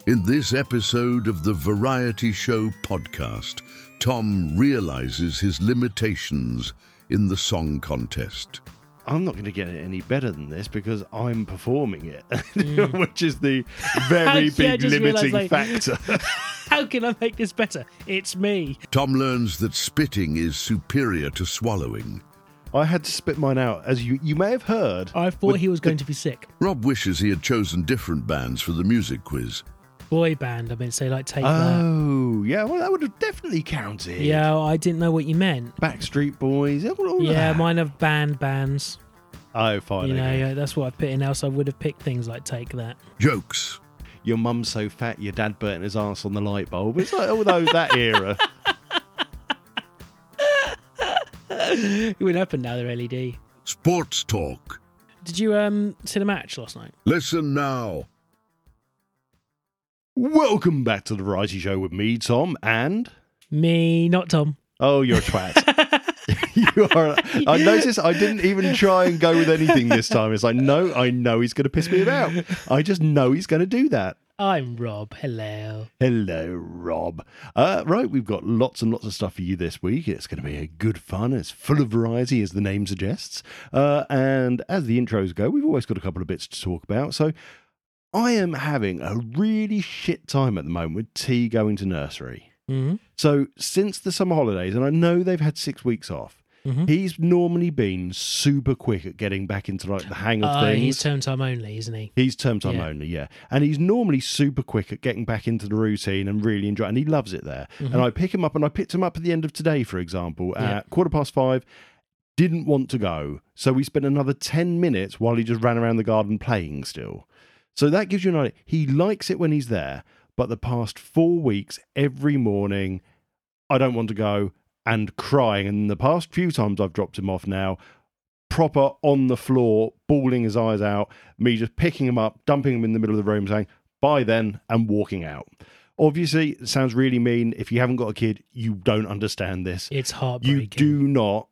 In this episode of the Variety Show podcast, Tom realizes his limitations in the song contest. I'm not going to get it any better than this because I'm performing it, which is the very big limiting factor. How can I make this better? It's me. Tom learns that spitting is superior to swallowing. I had to spit mine out, as you may have heard. I thought he was going to be sick. Rob wishes he had chosen different bands for the music quiz. Boy band, I mean, say like Take That. Oh, yeah, well, that would have definitely counted. Yeah, I didn't know what you meant. Backstreet Boys, all Yeah, that. mine have bands. Oh, fine. You know, okay. yeah, that's what I put in, else I would have picked things like Take That. Jokes. Your mum's so fat, your dad burnt his arse on the light bulb. It's like, although that era. It would happen now, they're LED. Sports talk. Did you see the match last night? Listen now. Welcome back to the Variety Show with me, Tom, and... Me, not Tom. Oh, you're a twat. You are. I noticed I didn't even try and go with anything this time. It's like, no, I know he's going to piss me about. I just know he's going to do that. I'm Rob. Hello. Hello, Rob. Right, we've got lots and lots of stuff for you this week. It's going to be a good fun. It's full of variety, as the name suggests. And as the intros go, we've always got a couple of bits to talk about. So I am having a really shit time at the moment with T going to nursery. Mm-hmm. So since the summer holidays, and I know they've had 6 weeks off, he's normally been super quick at getting back into like the hang of things. He's term time only, isn't he? He's term time only, yeah. And he's normally super quick at getting back into the routine and really enjoy it. And he loves it there. And I pick him up, and I picked him up at the end of today, for example, at 5:15. Didn't want to go. So we spent another 10 minutes while he just ran around the garden playing still. So that gives you an idea. He likes it when he's there. But the past 4 weeks, every morning, I don't want to go, and crying. And the past few times I've dropped him off now, proper on the floor, bawling his eyes out, me just picking him up, dumping him in the middle of the room, saying, bye then, and walking out. Obviously, it sounds really mean. If you haven't got a kid, you don't understand this. It's heartbreaking. You do not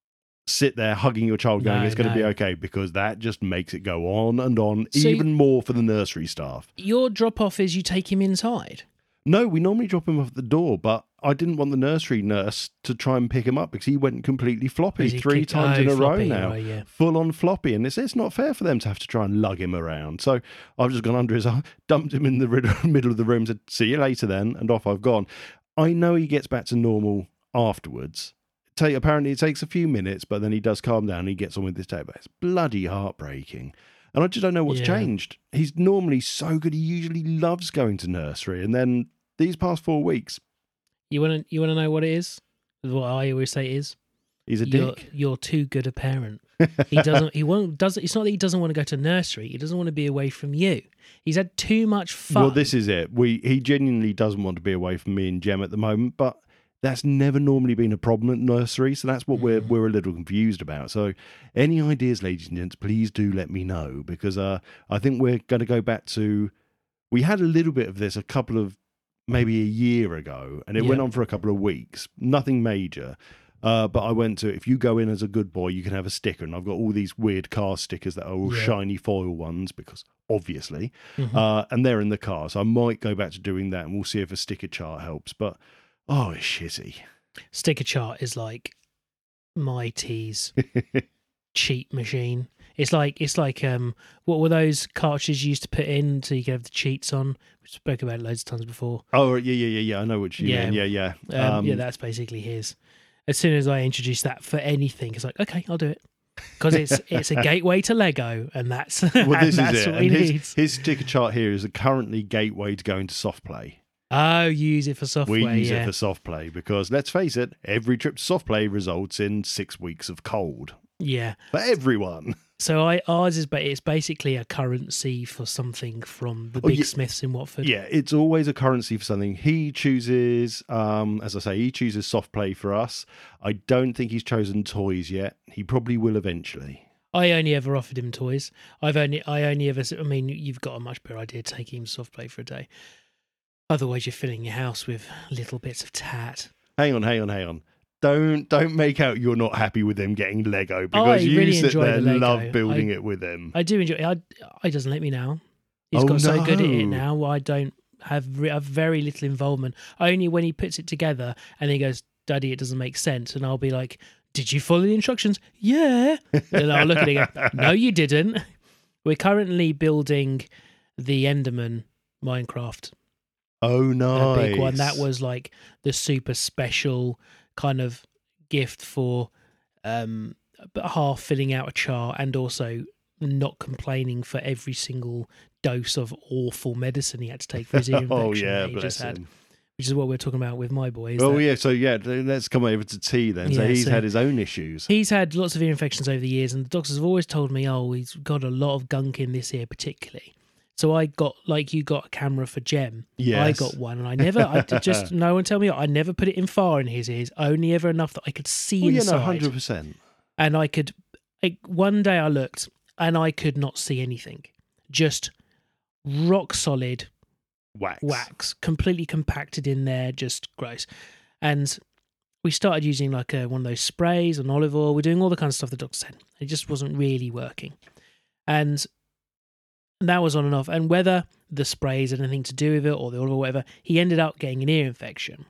sit there hugging your child going, No, it's going to be no. okay, because that just makes it go on and on, So even more for the nursery staff. Your drop-off is you take him inside? No, we normally drop him off at the door, but I didn't want the nursery nurse to try and pick him up because he went completely floppy Is he 3 kicked- times in a floppy, row now. right, yeah. Full on floppy. And it's not fair for them to have to try and lug him around. So I've just gone under his arm, dumped him in the middle of the room, said, see you later then, and off I've gone. I know he gets back to normal afterwards. Apparently it takes a few minutes, but then he does calm down and he gets on with his day. But it's bloody heartbreaking. And I just don't know what's Yeah. changed. He's normally so good. He usually loves going to nursery. And then these past 4 weeks, You want to know what it is? What I always say is, he's a dick. You're too good a parent. He doesn't. He won't. Does it's not that he doesn't want to go to nursery. He doesn't want to be away from you. He's had too much fun. Well, this is it. He genuinely doesn't want to be away from me and Jem at the moment, but that's never normally been a problem at nursery, so that's what we're a little confused about. So any ideas, ladies and gents, please do let me know, because I think we're going to go back to... We had a little bit of this maybe a year ago, and it went on for a couple of weeks. Nothing major. But I went to, if you go in as a good boy, you can have a sticker. And I've got all these weird car stickers that are all shiny foil ones, because obviously. And they're in the car. So I might go back to doing that, and we'll see if a sticker chart helps. But, oh, it's shitty. Sticker chart is like my tea's cheat machine. It's like what were those cartridges you used to put in so you could have the cheats on? We spoke about it loads of times before. Oh, yeah. I know what you mean. Yeah. Yeah, that's basically his. As soon as I introduce that for anything, it's like, okay, I'll do it. Because it's a gateway to Lego, and that's, Well, this and that's is it. what he And needs. his sticker chart here is a currently gateway to go into soft play. Oh, you use it for software, We use yeah. it for soft play because, let's face it, every trip to soft play results in 6 weeks of cold Yeah. for everyone. So ours is, but it's basically a currency for something from the Big Smiths in Watford. Yeah, it's always a currency for something. He chooses, as I say, he chooses soft play for us. I don't think he's chosen toys yet. He probably will eventually. I only ever offered him toys. I only ever. I mean, you've got a much better idea taking him soft play for a day. Otherwise, you're filling your house with little bits of tat. Hang on. Don't make out you're not happy with them getting Lego, because I you really sit enjoy there the and Lego. love building it with them. I do enjoy it. He doesn't let me now. He's Oh, got so good at it no. now. I don't have very little involvement. Only when he puts it together and he goes, "Daddy, it doesn't make sense," and I'll be like, "Did you follow the instructions?" "Yeah." And I'll look at it and go, "No, you didn't." We're currently building the Enderman Minecraft. Oh, nice. A big one. That was like the super special kind of gift for half filling out a chart and also not complaining for every single dose of awful medicine he had to take for his ear infection. Oh, yeah, that he bless just had, him. which is what we're talking about with my boy. Oh, yeah. So, yeah, let's come over to T then. So Yeah, he's so- had his own issues. He's had lots of ear infections over the years, and the doctors have always told me, "Oh, he's got a lot of gunk in this ear, particularly." So I got, like you got a camera for Jem. Yes. I got one, and no one tell me, I never put it in far in his ears, only ever enough that I could see Oh, yeah, inside. no, 100%. And one day I looked, and I could not see anything. Just rock solid wax, completely compacted in there, just gross. And we started using like one of those sprays and olive oil. We're doing all the kind of stuff the doctor said. It just wasn't really working. And that was on and off. And whether the sprays had anything to do with it or the olive oil or whatever, he ended up getting an ear infection.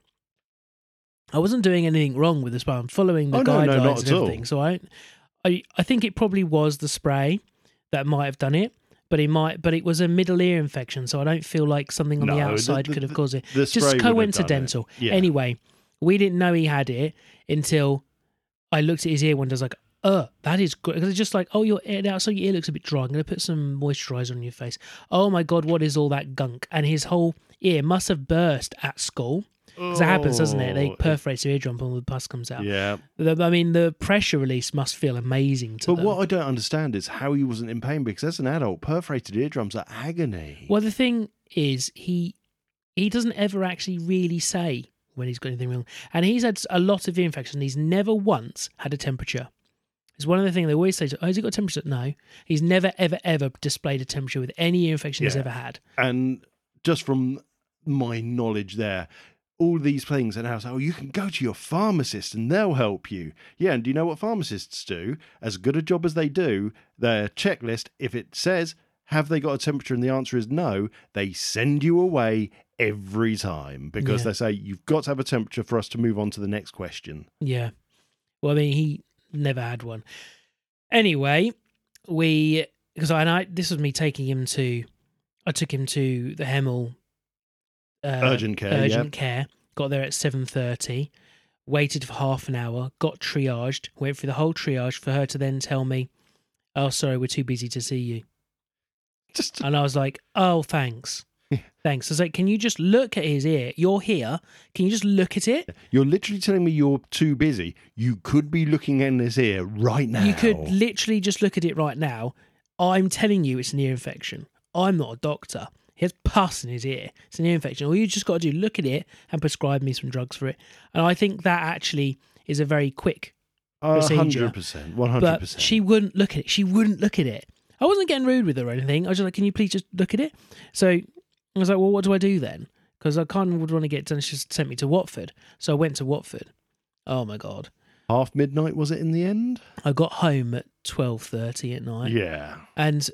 I wasn't doing anything wrong with the spray. I'm following the guidelines not and at all. everything. So I think it probably was the spray that might have done it. But it was a middle ear infection, so I don't feel like something on the outside could have caused it. The spray Just would have done coincidental. it. Yeah. Anyway, we didn't know he had it until I looked at his ear one day. I was like, that is good. Because it's just like, your outside your ear looks a bit dry. I'm going to put some moisturiser on your face. Oh my God, what is all that gunk? And his whole ear must have burst at school. Because it happens, doesn't it? They perforate your eardrum and all the pus comes out. Yeah. The pressure release must feel amazing to them. But what I don't understand is how he wasn't in pain, because as an adult, perforated eardrums are agony. Well, the thing is, he doesn't ever actually really say when he's got anything wrong. And he's had a lot of ear infection. He's never once had a temperature. It's one of the things they always say, has he got a temperature? No. He's never, ever, ever displayed a temperature with any ear infection he's ever had. And just from my knowledge there, all these things and how you can go to your pharmacist and they'll help you. Yeah, and do you know what pharmacists do? As good a job as they do, their checklist, if it says, have they got a temperature and the answer is no, they send you away every time because they say, you've got to have a temperature for us to move on to the next question. Yeah. Well, I mean, he never had one. Anyway, this was me taking him to, I took him to the Hemel urgent care. Got there at 7:30, waited for half an hour, got triaged, went through the whole triage for her to then tell me, "Oh, sorry, we're too busy to see you." And I was like, "Oh, thanks." Thanks. I was like, "Can you just look at his ear? You're here. Can you just look at it?" You're literally telling me you're too busy. You could be looking in his ear right now. You could literally just look at it right now. I'm telling you it's an ear infection. I'm not a doctor. He has pus in his ear. It's an ear infection. All you just got to do, look at it and prescribe me some drugs for it. And I think that actually is a very quick procedure. 100%. 100%. But she wouldn't look at it. She wouldn't look at it. I wasn't getting rude with her or anything. I was just like, "Can you please just look at it?" So I was like, "Well, what do I do then?" Because I kind of would want to get done. She just sent me to Watford. So I went to Watford. Oh, my God. Half midnight, was it in the end? I got home at 12:30 at night. Yeah. And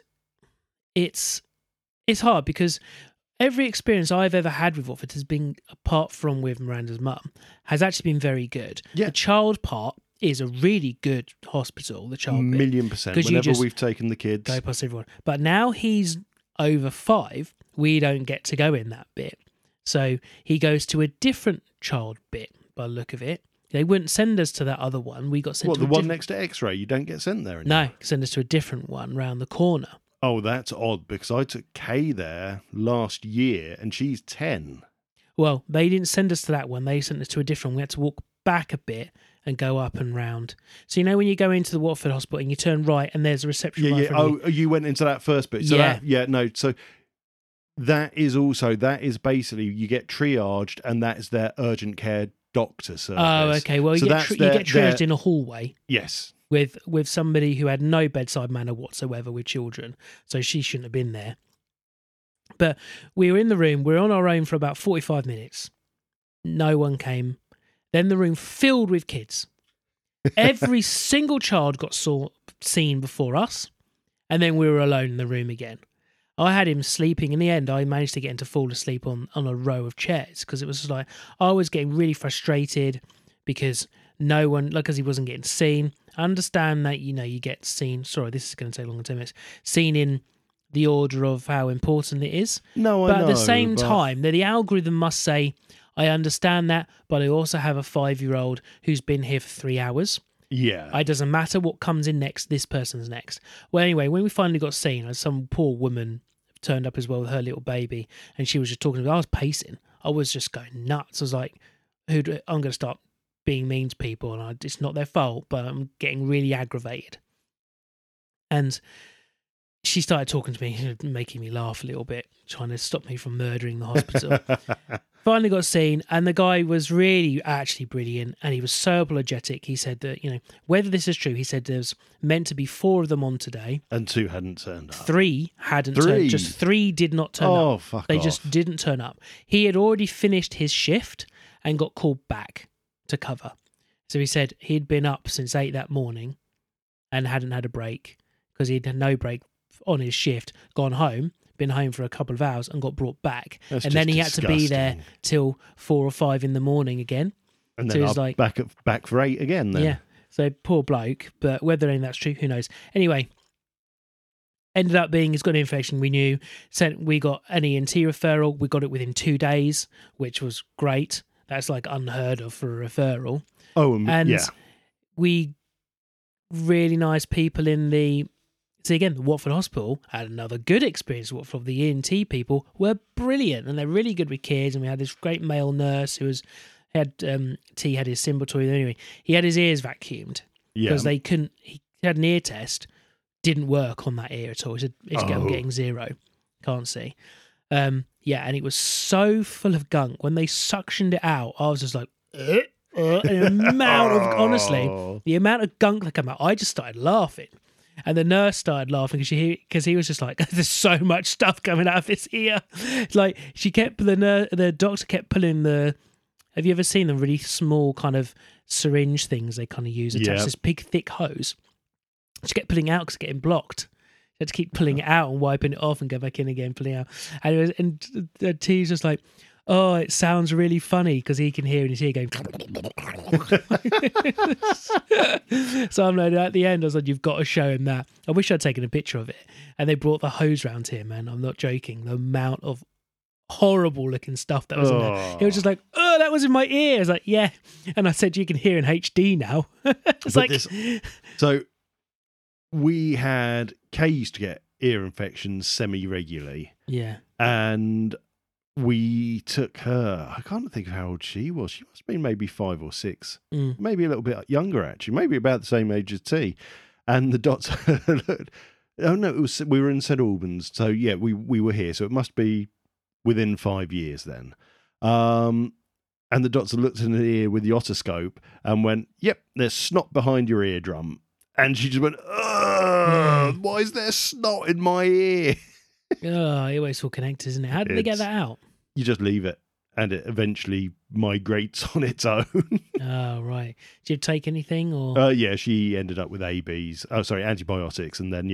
it's hard because every experience I've ever had with Watford has been, apart from with Miranda's mum, has actually been very good. Yeah. The child part is a really good hospital, the child bit. 1,000,000%. 'Cause you Whenever just we've taken the kids. Go past everyone. But now he's over 5, we don't get to go in that bit. So he goes to a different child bit by the look of it. They wouldn't send us to that other one. We got sent What, to the a one different... next to X-ray? You don't get sent there anymore? No, send us to a different one round the corner. Oh, that's odd, because I took Kay there last year, and she's 10. Well, they didn't send us to that one. They sent us to a different one. We had to walk back a bit and go up and round. So, you know, when you go into the Watford Hospital and you turn right and there's a reception right in front of you? Oh, you went into that first bit. So so that is basically, you get triaged, and that is their urgent care doctor service. Oh, okay. Well, you get triaged in a hallway. Yes. With somebody who had no bedside manner whatsoever with children. So she shouldn't have been there. But we were in the room. We were on our own for about 45 minutes. No one came. Then the room filled with kids. Every single child got seen before us. And then we were alone in the room again. I had him sleeping. In the end, I managed to get him to fall asleep on a row of chairs because it was just like I was getting really frustrated because no one, like, because he wasn't getting seen. I understand that, you get seen. Sorry, this is going to take longer than 10 minutes. Seen in the order of how important it is. No, I but know. At the same time, the algorithm must say, I understand that, but I also have a 5-year-old who's been here for 3 hours. Yeah. It doesn't matter what comes in next, this person's next. Well, anyway, when we finally got seen, some poor woman turned up as well with her little baby, and she was just talking to me. I was pacing. I was just going nuts. I was like, I'm going to start being mean to people, and it's not their fault, but I'm getting really aggravated. And she started talking to me, making me laugh a little bit, trying to stop me from murdering the hospital. Finally got seen, and the guy was really actually brilliant, and he was so apologetic. He said that, whether this is true, he said there's meant to be 4 of them on today. And 2 hadn't turned up. 3 hadn't turned up. Just 3 did not turn up. Oh, fuck They off. just didn't turn up. He had already finished his shift and got called back to cover. So he said he'd been up since 8 that morning and hadn't had a break because he'd had no break on his shift, gone home, been home for a couple of hours and got brought back. That's and then just he had to be there disgusting. till 4 or 5 in the morning again. And So then it was I'm like, back for 8 again then. yeah. So poor bloke, but whether or not that's true, who knows. Anyway, ended up being he's got an infection, we knew. We got an ENT referral. We got it within 2 days, which was great. That's like unheard of for a referral. Oh, And yeah. we really nice people in the... So again, the Watford Hospital had another good experience. Watford, the ENT people were brilliant, and they're really good with kids. And we had this great male nurse who had his symbol anyway. He had his ears vacuumed because they couldn't. He had an ear test, didn't work on that ear at all. He said, I'm getting 0, can't see. And it was so full of gunk when they suctioned it out. I was just like, and the amount of honestly, the amount of gunk that came out, I just started laughing. And the nurse started laughing because he was just like, there's so much stuff coming out of this ear. Like, the doctor kept pulling have you ever seen them really small kind of syringe things they kind of use attached to this big thick hose? She kept pulling it out because it's getting blocked. She had to keep pulling it out and wiping it off and go back in again, pulling it out. And the T's just like, oh, it sounds really funny because he can hear in his ear going. So I'm like, at the end, I was like, you've got to show him that. I wish I'd taken a picture of it. And they brought the hose round here, man. I'm not joking. The amount of horrible looking stuff that was in there. He was just like, oh, that was in my ear. I was like, yeah. And I said, you can hear in HD now. So we had Kay used to get ear infections semi-regularly. Yeah. And we took her, I can't think of how old she was. She must have been maybe 5 or 6, maybe a little bit younger actually, maybe about the same age as T. And the doctor looked, oh no, we were in St Albans. So yeah, we were here. So it must be within 5 years then. And the doctor looked in the ear with the otoscope and went, yep, there's snot behind your eardrum. And she just went, why is there snot in my ear? Oh, it always all connected, isn't it? How did they get that out? You just leave it and it eventually migrates on its own. Oh, right. Did you take anything? Or Yeah, she ended up with antibiotics. And then,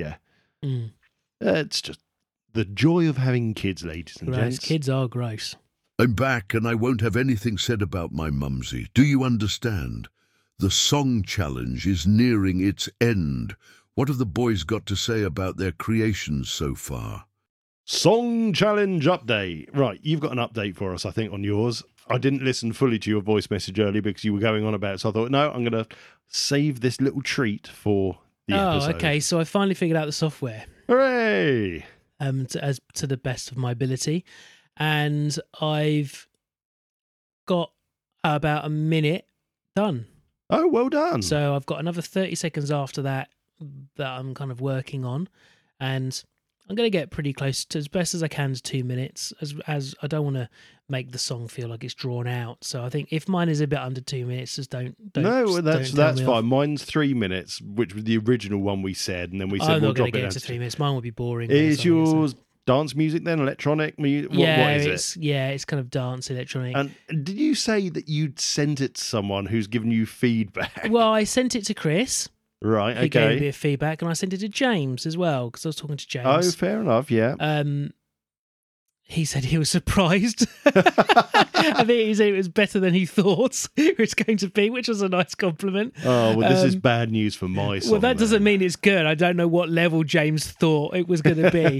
it's just the joy of having kids, ladies and gents. Kids are gross. I'm back and I won't have anything said about my mumsy. Do you understand? The song challenge is nearing its end. What have the boys got to say about their creations so far? Song challenge update. Right, you've got an update for us, I think, on yours. I didn't listen fully to your voice message earlier because you were going on about it, so I thought, no, I'm going to save this little treat for the episode. Oh, okay. So I finally figured out the software. Hooray! To the best of my ability. And I've got about a minute done. Oh, well done. So I've got another 30 seconds after that I'm kind of working on. And I'm going to get pretty close to as best as I can to 2 minutes, as I don't want to make the song feel like it's drawn out. So I think if mine is a bit under 2 minutes, just don't. No, that's fine. Off. Mine's 3 minutes, which was the original one we said, and then we said I'm we'll not going drop to it get down to 3 minutes. Mine would be boring. Is yours dance music then? Electronic music? What is it? Yeah, it's kind of dance electronic. And did you say that you'd sent it to someone who's given you feedback? Well, I sent it to Chris. Right, He gave me a okay. bit of feedback, and I sent it to James as well because I was talking to Oh, James. fair enough, yeah. He said he was surprised. I think he said it was better than he thought it was going to be, which was a nice compliment. Oh, well, this is bad news for my song. Well, that doesn't then. mean it's good. I don't know what level James thought it was going to be.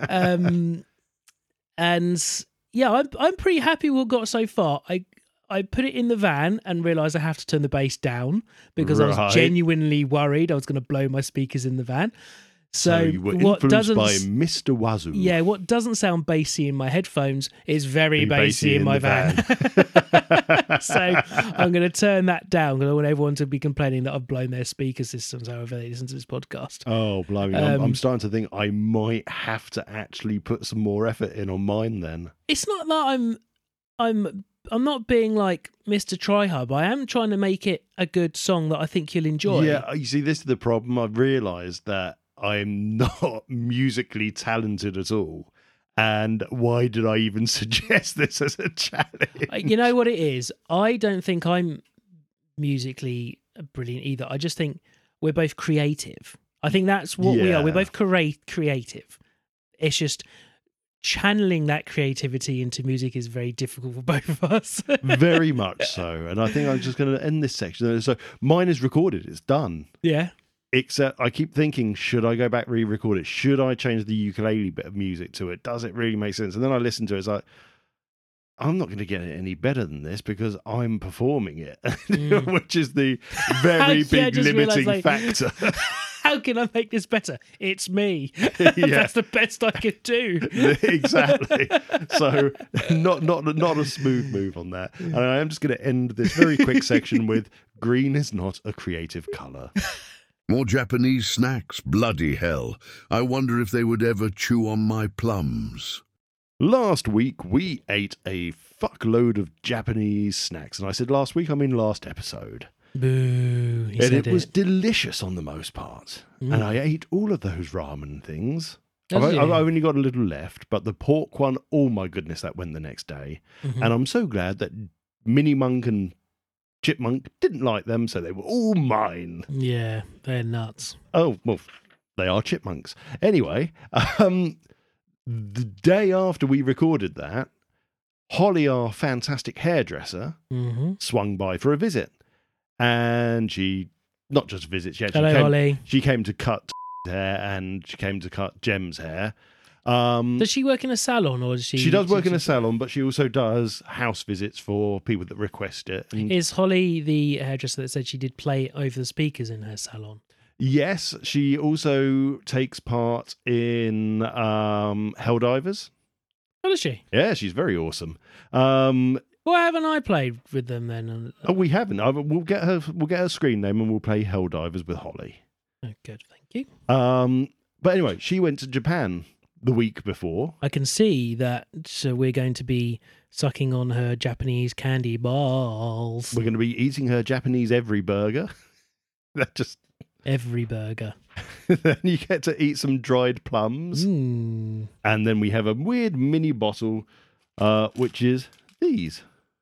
And yeah, I'm pretty happy with what got so far. I put it in the van and realised I have to turn the bass down because I Right. was genuinely worried I was going to blow my speakers in the van. So So you were what influenced doesn't by Mr. Wazoo. yeah, what doesn't sound bassy in my headphones is very bassy in my the van. So I'm going to turn that down because I want everyone to be complaining that I've blown their speaker systems however they listen to this podcast. Oh, blimey. I'm starting to think I might have to actually put some more effort in on mine then. It's not that I'm not being like Mr. Tryhard, but I am trying to make it a good song that I think you'll enjoy. Yeah, you see, this is the problem. I've realised that I'm not musically talented at all. And why did I even suggest this as a challenge? You know what it is? I don't think I'm musically brilliant either. I just think we're both creative. I think that's what we are. We're Yeah. both creative. It's just channeling that creativity into music is very difficult for both of us. Very much so. And I think I'm just going to end this section. So mine is recorded. It's done. Yeah. Except I keep thinking, should I go back, re-record it? Should I change the ukulele bit of music to it? Does it really make sense? And then I listen to it, it's like, I'm not going to get it any better than this because I'm performing it, which is the very Yeah, big just limiting realised, factor. How can I make this better? It's me. Yeah. That's the best I could do. Exactly. So not a smooth move on that. And I am just going to end this very quick section with green is not a creative colour. More Japanese snacks, bloody hell. I wonder if they would ever chew on my plums. Last week, we ate a fuckload of Japanese snacks. And I said last week, I mean last episode. Boo. He And said it was delicious on the most part. And I ate all of those ramen things. I've Did you? only got a little left, but the pork one, oh my goodness, that went the next day. Mhm. And I'm so glad that Minnie Monk and Chipmunk didn't like them, so they were all mine. Yeah, they're nuts. Oh, well, they are chipmunks. Anyway, the day after we recorded that, Holly, our fantastic hairdresser, Mm-hmm. swung by for a visit. And she, not just visit, she actually Hello, Holly. she came to cut hair and she came to cut Jem's hair. Does she work in a salon or does she? She does work in a salon, but she also does house visits for people that request it. And Is Holly the hairdresser that said she did play over the speakers in her salon? yes, she also takes part in Helldivers. Oh, does she? Yeah, she's very awesome. Why haven't I played with them then? Oh, we haven't. We'll get her screen name and we'll play Helldivers with Holly. Oh, good, thank you. But anyway, she went to Japan the week before. I can see that. So we're going to be sucking on her Japanese candy balls. We're going to be eating her Japanese every burger. That just Every burger. then you get to eat some dried plums, Mm. and then we have a weird mini bottle, which is these.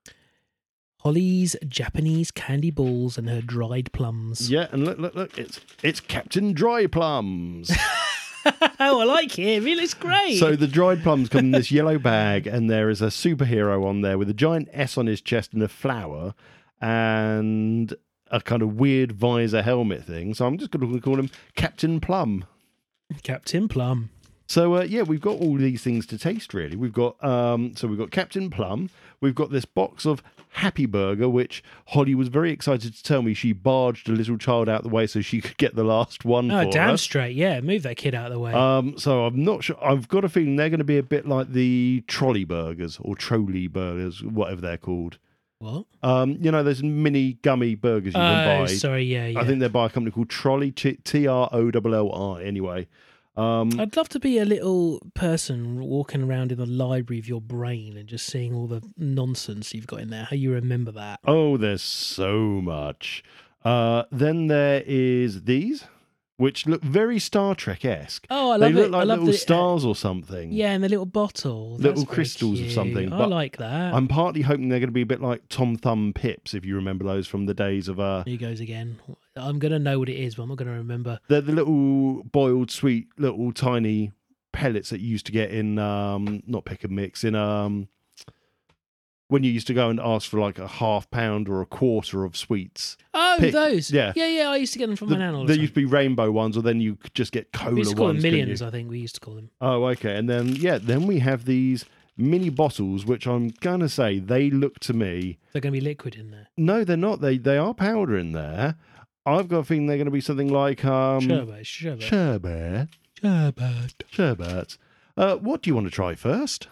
Holly's Japanese candy balls and her dried plums. Yeah, and look, it's Captain Dry Plums. Oh, I like him. He looks great. So the dried plums come in this yellow bag, and there is a superhero on there with a giant S on his chest and a flower, and a kind of weird visor helmet thing. So I'm just going to call him Captain Plum. Captain Plum. So yeah, we've got all these things to taste. Really, we've got we've got Captain Plum. We've got this box of Happy Burger, which Holly was very excited to tell me she barged a little child out the way so she could get the last one. Oh, for damn her. straight. Yeah, move that kid out of the way. So I'm not sure. I've got a feeling they're going to be a bit like the trolley burgers or trolley burgers, whatever they're called. What? You know, there's mini gummy burgers you can buy. Sorry, yeah. I think they're by a company called Trolley, Trolli. Anyway. I'd love to be a little person walking around in the library of your brain and just seeing all the nonsense you've got in there. How you remember that? Oh, there's so much. Then there is these, which look very Star Trek-esque. Oh, I They love look it. like I love little the stars or something. yeah, in the little bottle. Little That's very crystals of cute. something, I but like that. I'm partly hoping they're going to be a bit like Tom Thumb Pips, if you remember those from the days of... Here he goes again. I'm going to know what it is, but I'm not going to remember. They're the little boiled sweet, little tiny pellets that you used to get in, not pick and mix, in when you used to go and ask for like a ½ pound or a quarter of sweets. Oh, those. Yeah. Yeah, I used to get them from my nan all the There time. used to be rainbow ones, or then you could just get cola We used to call ones. them couldn't millions, you? I think we used to call them. Oh, okay. And then we have these mini bottles, which I'm going to say, they look to me... They're going to be liquid in there. No, they're not. They are powder in there. I've got a feeling they're going to be something like... Sherbet. Sherbet. What do you want to try first?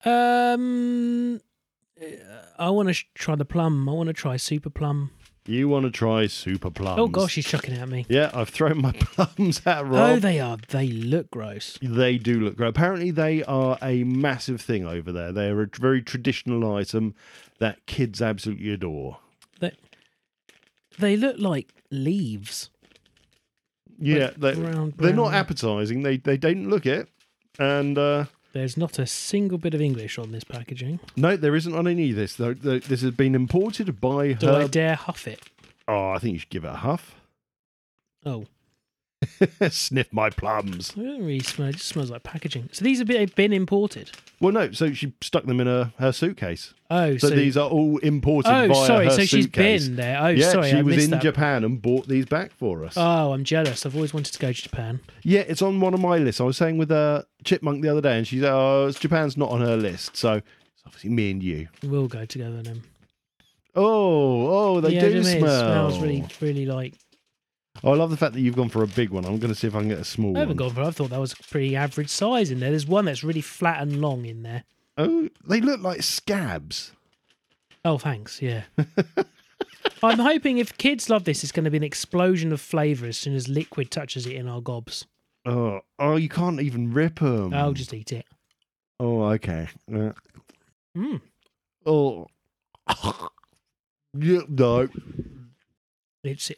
I want to try the plum. I want to try super plum. You want to try super plums. Oh, gosh, he's chucking it at me. Yeah, I've thrown my plums at Rob. Oh, they are. They look gross. They do look great. Apparently, they are a massive thing over there. They are a very traditional item that kids absolutely adore. They look like leaves. Yeah, Like they're not brown. appetising. They don't look it. And There's not a single bit of English on this packaging. no, there isn't on any of this. Though this has been imported by Do I Herb. dare huff it? Oh, I think you should give it a huff. Oh, Sniff my plums. it doesn't really smell. It just smells like packaging. So these have been imported. Well, no. So she stuck them in her suitcase. Oh, So these are all imported Oh, via sorry. her So she's suitcase. been there. Oh, Yeah, sorry. she I was missed in that. Japan and bought these back for us. Oh, I'm jealous. I've always wanted to go to Japan. Yeah, it's on one of my lists. I was saying with Chipmunk the other day, and she said, "Oh, Japan's not on her list." So it's obviously me and you. We'll go together then. Oh, they do it smell. smells really, really like. Oh, I love the fact that you've gone for a big one. I'm going to see if I can get a small I haven't one. gone for. I thought that was a pretty average size in there. There's one that's really flat and long in there. Oh, they look like scabs. Oh, thanks. Yeah. I'm hoping if kids love this, it's going to be an explosion of flavour as soon as liquid touches it in our gobs. Oh, you can't even rip them. I'll just eat it. Oh, okay. Mm. Oh. Yeah, no. It's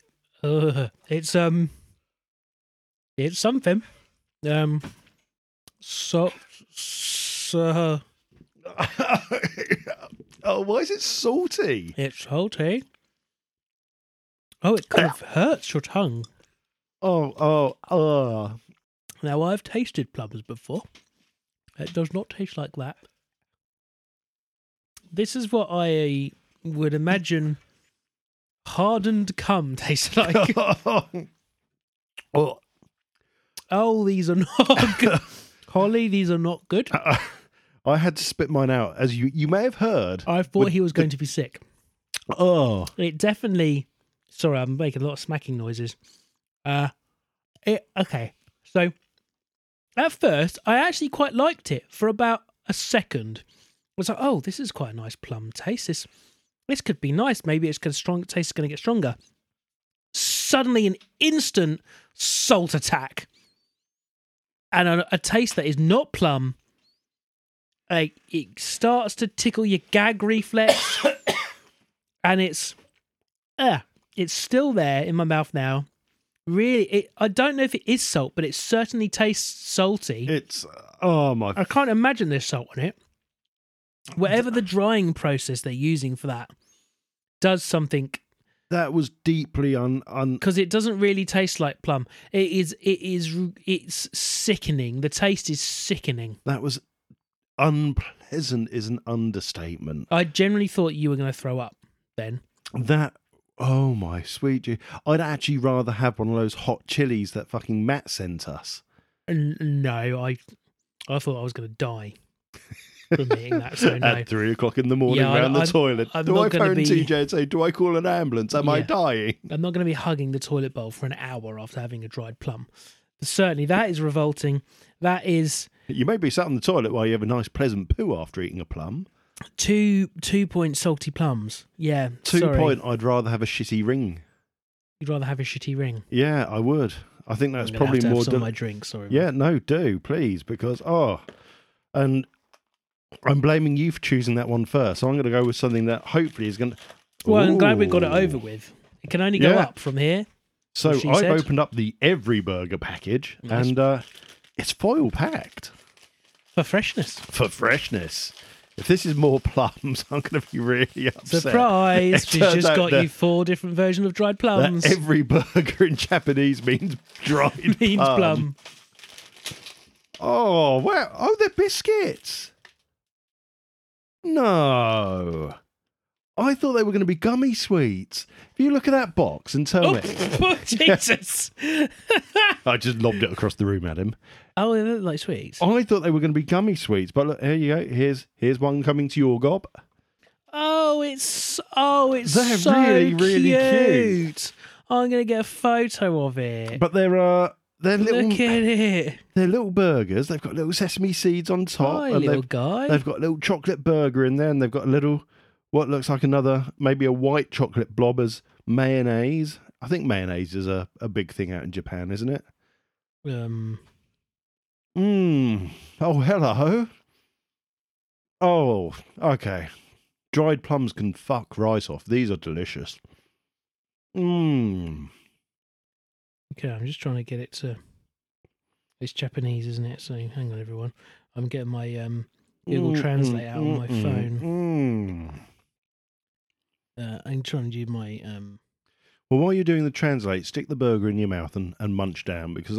something. So Oh, why is it salty? it's salty. Oh, it kind of hurts your tongue. Oh. Now, I've tasted plums before. It does not taste like that. This is what I would imagine hardened cum tastes like. Oh. Oh, these are not good. Holly, these are not good. I had to spit mine out, as you may have heard. I thought he was going to be sick. Oh. It definitely... Sorry, I'm making a lot of smacking noises. Okay, so at first, I actually quite liked it for about a second. I was like, oh, this is quite a nice plum taste. This could be nice. Maybe it's going to taste is going to get stronger. Suddenly, an instant salt attack. And a taste that is not plum. It starts to tickle your gag reflex. And it's still there in my mouth now. Really, I don't know if it is salt, but it certainly tastes salty. It's... Oh, my... I can't imagine there's salt on it. Whatever the drying process they're using for that does something... That was deeply because it doesn't really taste like plum. It's sickening. The taste is sickening. That was unpleasant is an understatement. I generally thought you were going to throw up then. That... Oh, my sweet... I'd actually rather have one of those hot chilies that fucking Matt sent us. No, I thought I was going to die from eating that. So no. At 3 o'clock in the morning Yeah, round the I'm toilet. not Do I gonna phone be- TJ and say, do I call an ambulance? Am I Yeah. dying? I'm not going to be hugging the toilet bowl for an hour after having a dried plum. But certainly, that is revolting. That is You may be sat on the toilet while you have a nice pleasant poo after eating a plum. 2-point salty plums. Yeah, 2 sorry. point, I'd rather have a shitty ring. You'd rather have a shitty ring. Yeah, I would. I think that's I'm gonna probably have to more... have some of my drink. Sorry. Yeah, no, do, please, because, and I'm blaming you for choosing that one first, so I'm going to go with something that hopefully is going to... Well, I'm glad we got it over with. It can only go Yeah. up from here. So She I've said. opened up the Every Burger package, Nice. and it's foil packed For freshness. for freshness. if this is more plums, I'm going to be really upset. Surprise! It She's turns just out got that- you 4 different versions of dried plums. That every burger in Japanese means dried Means plum. plum. Oh, wow. Oh, they're biscuits. No. I thought they were going to be gummy sweets. If you look at that box and tell me. Oh, Jesus! I just lobbed it across the room at him. Oh, they look like sweets. I thought they were going to be gummy sweets, but look, here you go. Here's one coming to your gob. It's They're so really, really cute. I'm gonna get a photo of it. But they're little. Look at it, They're little burgers. They've got little sesame seeds on top. hi, and little guy. they've got a little chocolate burger in there, and they've got a little, what looks like maybe a white chocolate blob as mayonnaise. I think mayonnaise is a big thing out in Japan, isn't it? Oh, hello. Oh, okay. Dried plums can fuck rice off. These are delicious. Okay, I'm just trying to get it to. It's Japanese, isn't it? So hang on, everyone. I'm getting my Google Translate out on my phone. I'm trying to do my Well, while you're doing the translate, stick the burger in your mouth and munch down because,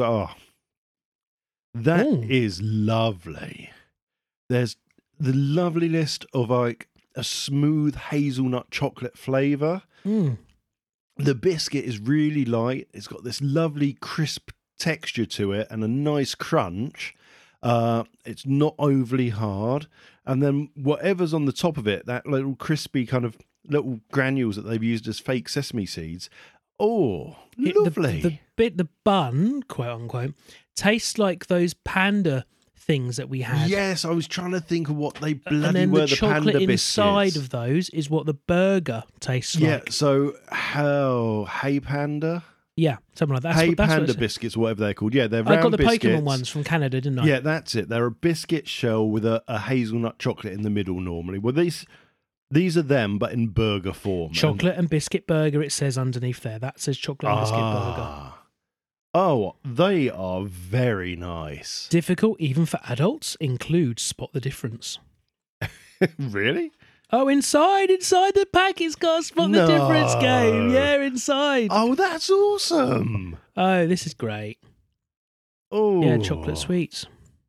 that Ooh. is lovely. There's the lovely list of like a smooth hazelnut chocolate flavour. The biscuit is really light. It's got this lovely crisp texture to it and a nice crunch. It's not overly hard. And then whatever's on the top of it, that little crispy kind of little granules that they've used as fake sesame seeds. Oh, lovely. The bun, quote unquote, tastes like those panda things that we had. Yes, I was trying to think of what they And bloody then were, the the panda chocolate biscuits. inside of those is what the burger tastes Yeah, like. so Hey Panda? Yeah, something like that. Hey That's what Panda it's- biscuits, whatever they're called. Yeah, they're I round got the biscuits. Pokemon ones from Canada, didn't I? Yeah, that's it. They're a biscuit shell with a hazelnut chocolate in the middle normally. Well, these are them, but in burger form. Chocolate and biscuit burger, it says underneath there. That says chocolate and biscuit burger. Oh, they are very nice. Difficult even for adults. Include spot the difference. Really? Oh, inside the pack, it's got a spot the difference game. No. Yeah, inside. Oh, that's awesome. Oh, this is great. Oh, Yeah, chocolate sweets.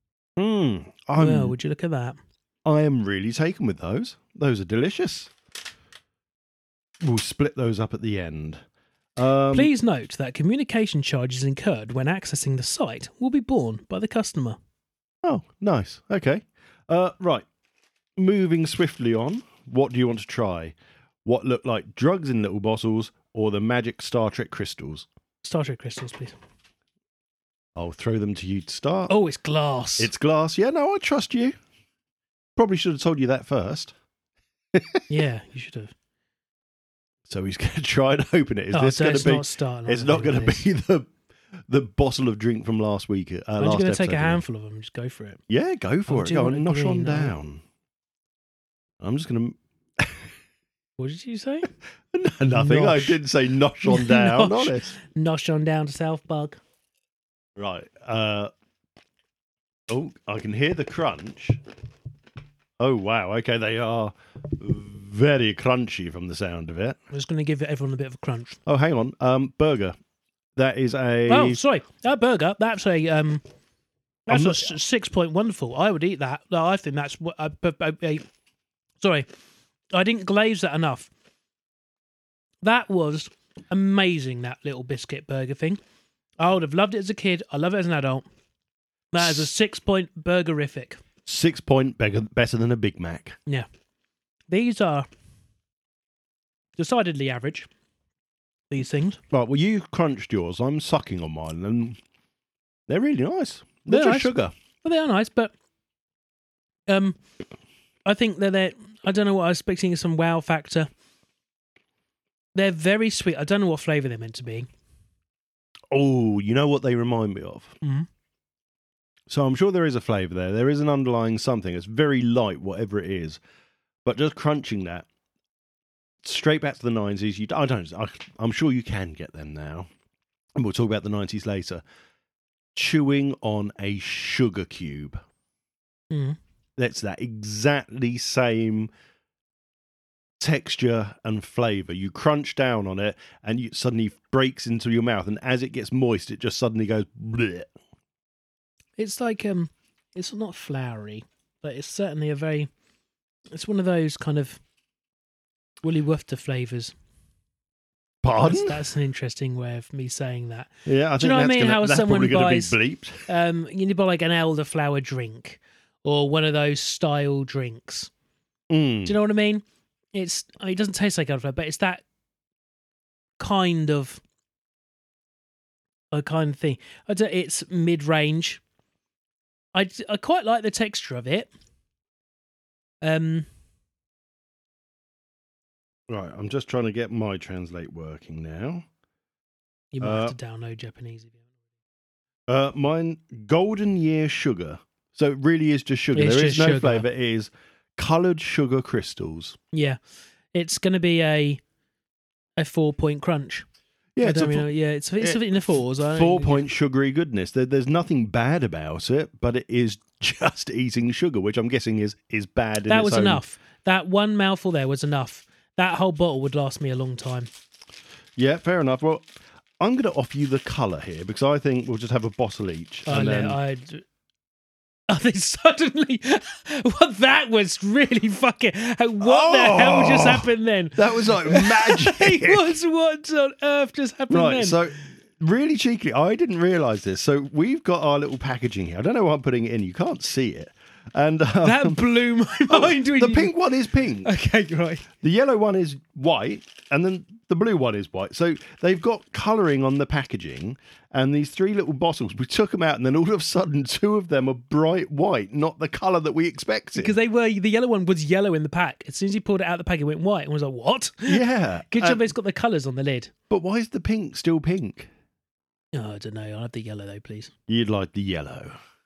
I'm Would you look at that? I am really taken with those. Those are delicious. We'll split those up at the end. Please note that communication charges incurred when accessing the site will be borne by the customer. Oh, nice. Okay. Right. Moving swiftly on. What do you want to try? What look like drugs in little bottles or the magic Star Trek crystals? Star Trek crystals, please. I'll throw them to you to start. Oh, it's glass. It's glass. Yeah, no, I trust you. Probably should have told you that first. Yeah, you should have. So he's going to try and open it. Is Oh, this so going it's to be? not starting. It's not going to be the bottle of drink from last week. I'm last just going to take episode. a handful of them. Just go for it. Yeah, go for Oh, it. do you Go want on, a nosh on green? Oh. down. I'm just going What did you say? to. Nothing. I Nosh. didn't say nosh on down. Nosh. Honest. Nosh on down to South Bug. Right. Oh, I can hear the crunch. Oh wow. Okay, they are very crunchy from the sound of it. I'm just going to give everyone a bit of a crunch. Oh, hang on. Burger. That is a. Oh, sorry. That burger, that's a that's I'm a not- 6 point wonderful. I would eat that. No, I think that's what sorry. I didn't glaze that enough. That was amazing, that little biscuit burger thing. I would have loved it as a kid. I love it as an adult. That is a 6 point burgerific. 6 point better than a Big Mac. Yeah. These are decidedly average, these things. Right. Well, you crunched yours. I'm sucking on mine, and they're really nice. They're They're just nice. sugar. Well, they are nice, but I think they're I don't know what I was expecting, some wow factor. They're very sweet. I don't know what flavour they're meant to be. Oh, you know what they remind me of? Mhm. So I'm sure there is a flavour there. There is an underlying something. It's very light, whatever it is. But just crunching that straight back to the 90s. I'm sure you can get them now. And we'll talk about the 90s later. Chewing on a sugar cube. Mm. That's that exactly same texture and flavour. You crunch down on it and it suddenly breaks into your mouth, and as it gets moist, it just suddenly goes bleh. It's like it's not floury, but it's certainly it's one of those kind of woolly woofer flavours. Pardon? That's an interesting way of me saying that. Yeah, I Do think you know what I mean? How that's someone probably going buys, to be bleeped. you buy like an elderflower drink or one of those style drinks. Do you know what I mean? It doesn't taste like elderflower, but it's that kind of thing. It's mid-range. I quite like the texture of it. Right, I'm just trying to get my translate working now. You might have to download Japanese if you Mine, Golden Year Sugar. So it really is just sugar. It's There is just no sugar. flavour. It is coloured sugar crystals. Yeah, it's going to be a 4-point crunch. Yeah, it's in the fours. 4-point sugary goodness. There's nothing bad about it, but it is just eating sugar, which I'm guessing is bad. That was enough. That one mouthful there was enough. That whole bottle would last me a long time. Yeah, fair enough. Well, I'm going to offer you the colour here because I think we'll just have a bottle each. I think suddenly, well, that was really fucking. What the hell just happened then? That was like magic. What on earth just happened then? Right, so really cheekily, I didn't realise this. So we've got our little packaging here. I don't know why I'm putting it in. You can't see it. And that blew my mind. The pink one is pink. Okay, right. The yellow one is white, and then the blue one is white. So they've got colouring on the packaging, and these 3 little bottles, we took them out, and then all of a sudden 2 of them are bright white, not the colour that we expected. Because the yellow one was yellow in the pack. As soon as you pulled it out of the pack, it went white, and was like, what? Yeah. Good job it's got the colours on the lid. But why is the pink still pink? Oh, I don't know. I'll have the yellow, though, please. You'd like the yellow.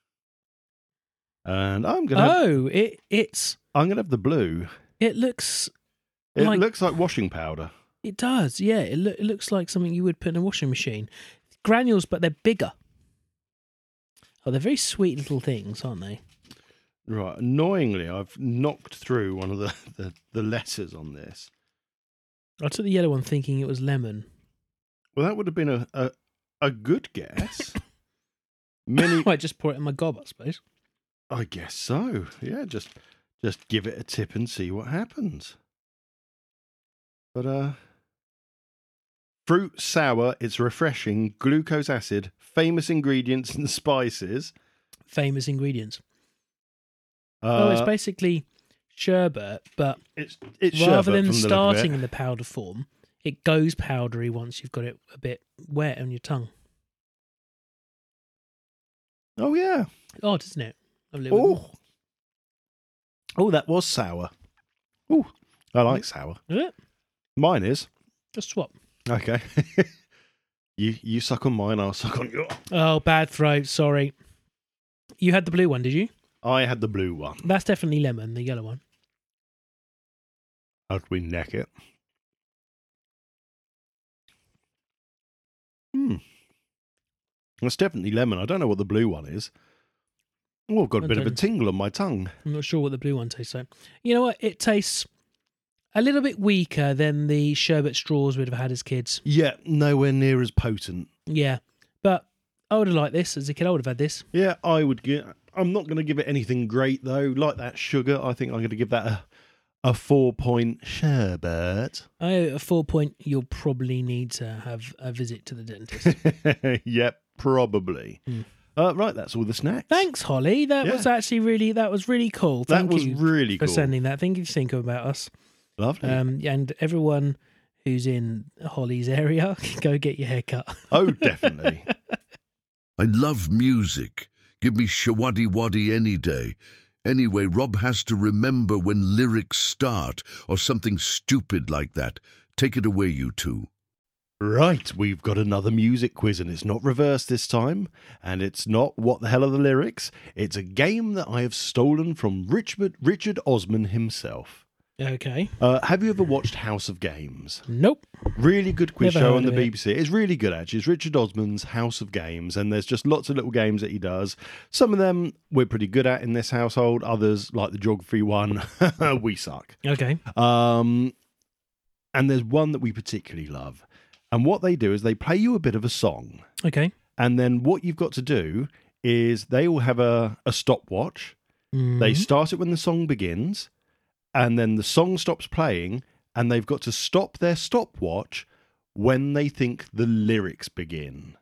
And I'm gonna. It's. I'm gonna have the blue. It looks. It looks like washing powder. It does, yeah. It looks like something you would put in a washing machine. Granules, but they're bigger. Oh, they're very sweet little things, aren't they? Right. Annoyingly, I've knocked through one of the letters on this. I took the yellow one thinking it was lemon. Well, that would have been a good guess. I might just pour it in my gob, I suppose. I guess so. Yeah, just give it a tip and see what happens. But fruit sour, it's refreshing, glucose acid, famous ingredients and spices. Famous ingredients. It's basically sherbet, but it's rather sherbet than from the look of starting it. in the powder form, it goes powdery once you've got it a bit wet on your tongue. Oh yeah. Odd, isn't it? A little bit. Oh, that was sour. Oh, I like sour. Is it? Mine is. Just swap. Okay. You suck on mine, I'll suck on yours. Oh, bad throat. Sorry. You had the blue one, did you? I had the blue one. That's definitely lemon, the yellow one. How'd we neck it? It's definitely lemon. I don't know what the blue one is. Oh, I've got a bit of a tingle on my tongue. I'm not sure what the blue one tastes like. You know what? It tastes a little bit weaker than the sherbet straws we'd have had as kids. Yeah, nowhere near as potent. Yeah. But I would have liked this. As a kid, I would have had this. Yeah, I would get. I'm not going to give it anything great, though. Like that sugar, I think I'm going to give that a 4-point sherbet. A 4-point, you'll probably need to have a visit to the dentist. Yep, probably. Right, that's all the snacks. Thanks, Holly. That was actually really cool. Thank you really for cool. sending that. Thank you for thinking about us. Lovely. And everyone who's in Holly's area, go get your hair cut. Oh, definitely. I love music. Give me Shawaddy Waddy any day. Anyway, Rob has to remember when lyrics start, or something stupid like that. Take it away, you two. Right, we've got another music quiz, and it's not reversed this time, and it's not what the hell are the lyrics. It's a game that I have stolen from Richard Osman himself. Okay. Have you ever watched House of Games? Nope. Really good quiz Never show heard on the of it. BBC. It's really good, actually. It's Richard Osman's House of Games, and there's just lots of little games that he does. Some of them we're pretty good at in this household. Others, like the geography one, we suck. Okay. And there's one that we particularly love. And what they do is they play you a bit of a song. Okay. And then what you've got to do is they all have a stopwatch. They start it when the song begins, and then the song stops playing, and they've got to stop their stopwatch when they think the lyrics begin.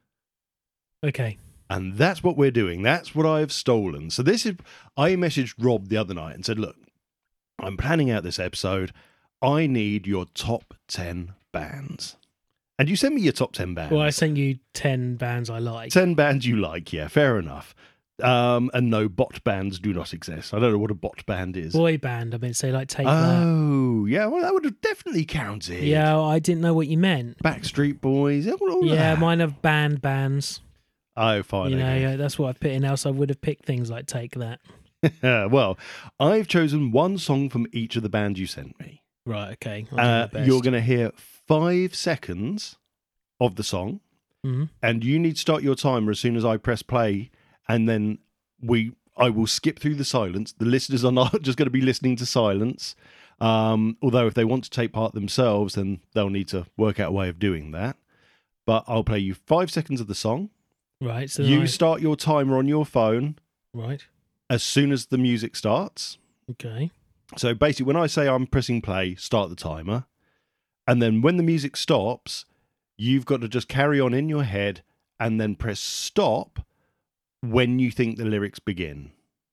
Okay. And that's what we're doing. That's what I have stolen. So I messaged Rob the other night and said, look, I'm planning out this episode. I need your top 10 bands. And you sent me your top 10 bands. Well, I sent you 10 bands I like. 10 bands you like, yeah, fair enough. And no, bot bands do not exist. I don't know what a bot band is. Boy band, I mean, say like Take That. Oh, yeah, well, that would have definitely counted. Yeah, I didn't know what you meant. Backstreet Boys. All Yeah, that. mine have bands. Oh, fine. You know, okay. yeah, that's what I've put in, else I would have picked things like Take That. Well, I've chosen one song from each of the bands you sent me. Right, okay. I'll do my best. You're going to hear 5 seconds of the song, Mhm. and you need to start your timer as soon as I press play, and then I will skip through the silence. The listeners are not just going to be listening to silence, although if they want to take part themselves, then they'll need to work out a way of doing that. But I'll play you 5 seconds of the song. Right, so You start your timer on your phone Right, as soon as the music starts. okay. So basically, when I say I'm pressing play, start the timer. And then when the music stops, you've got to just carry on in your head and then press stop when you think the lyrics begin.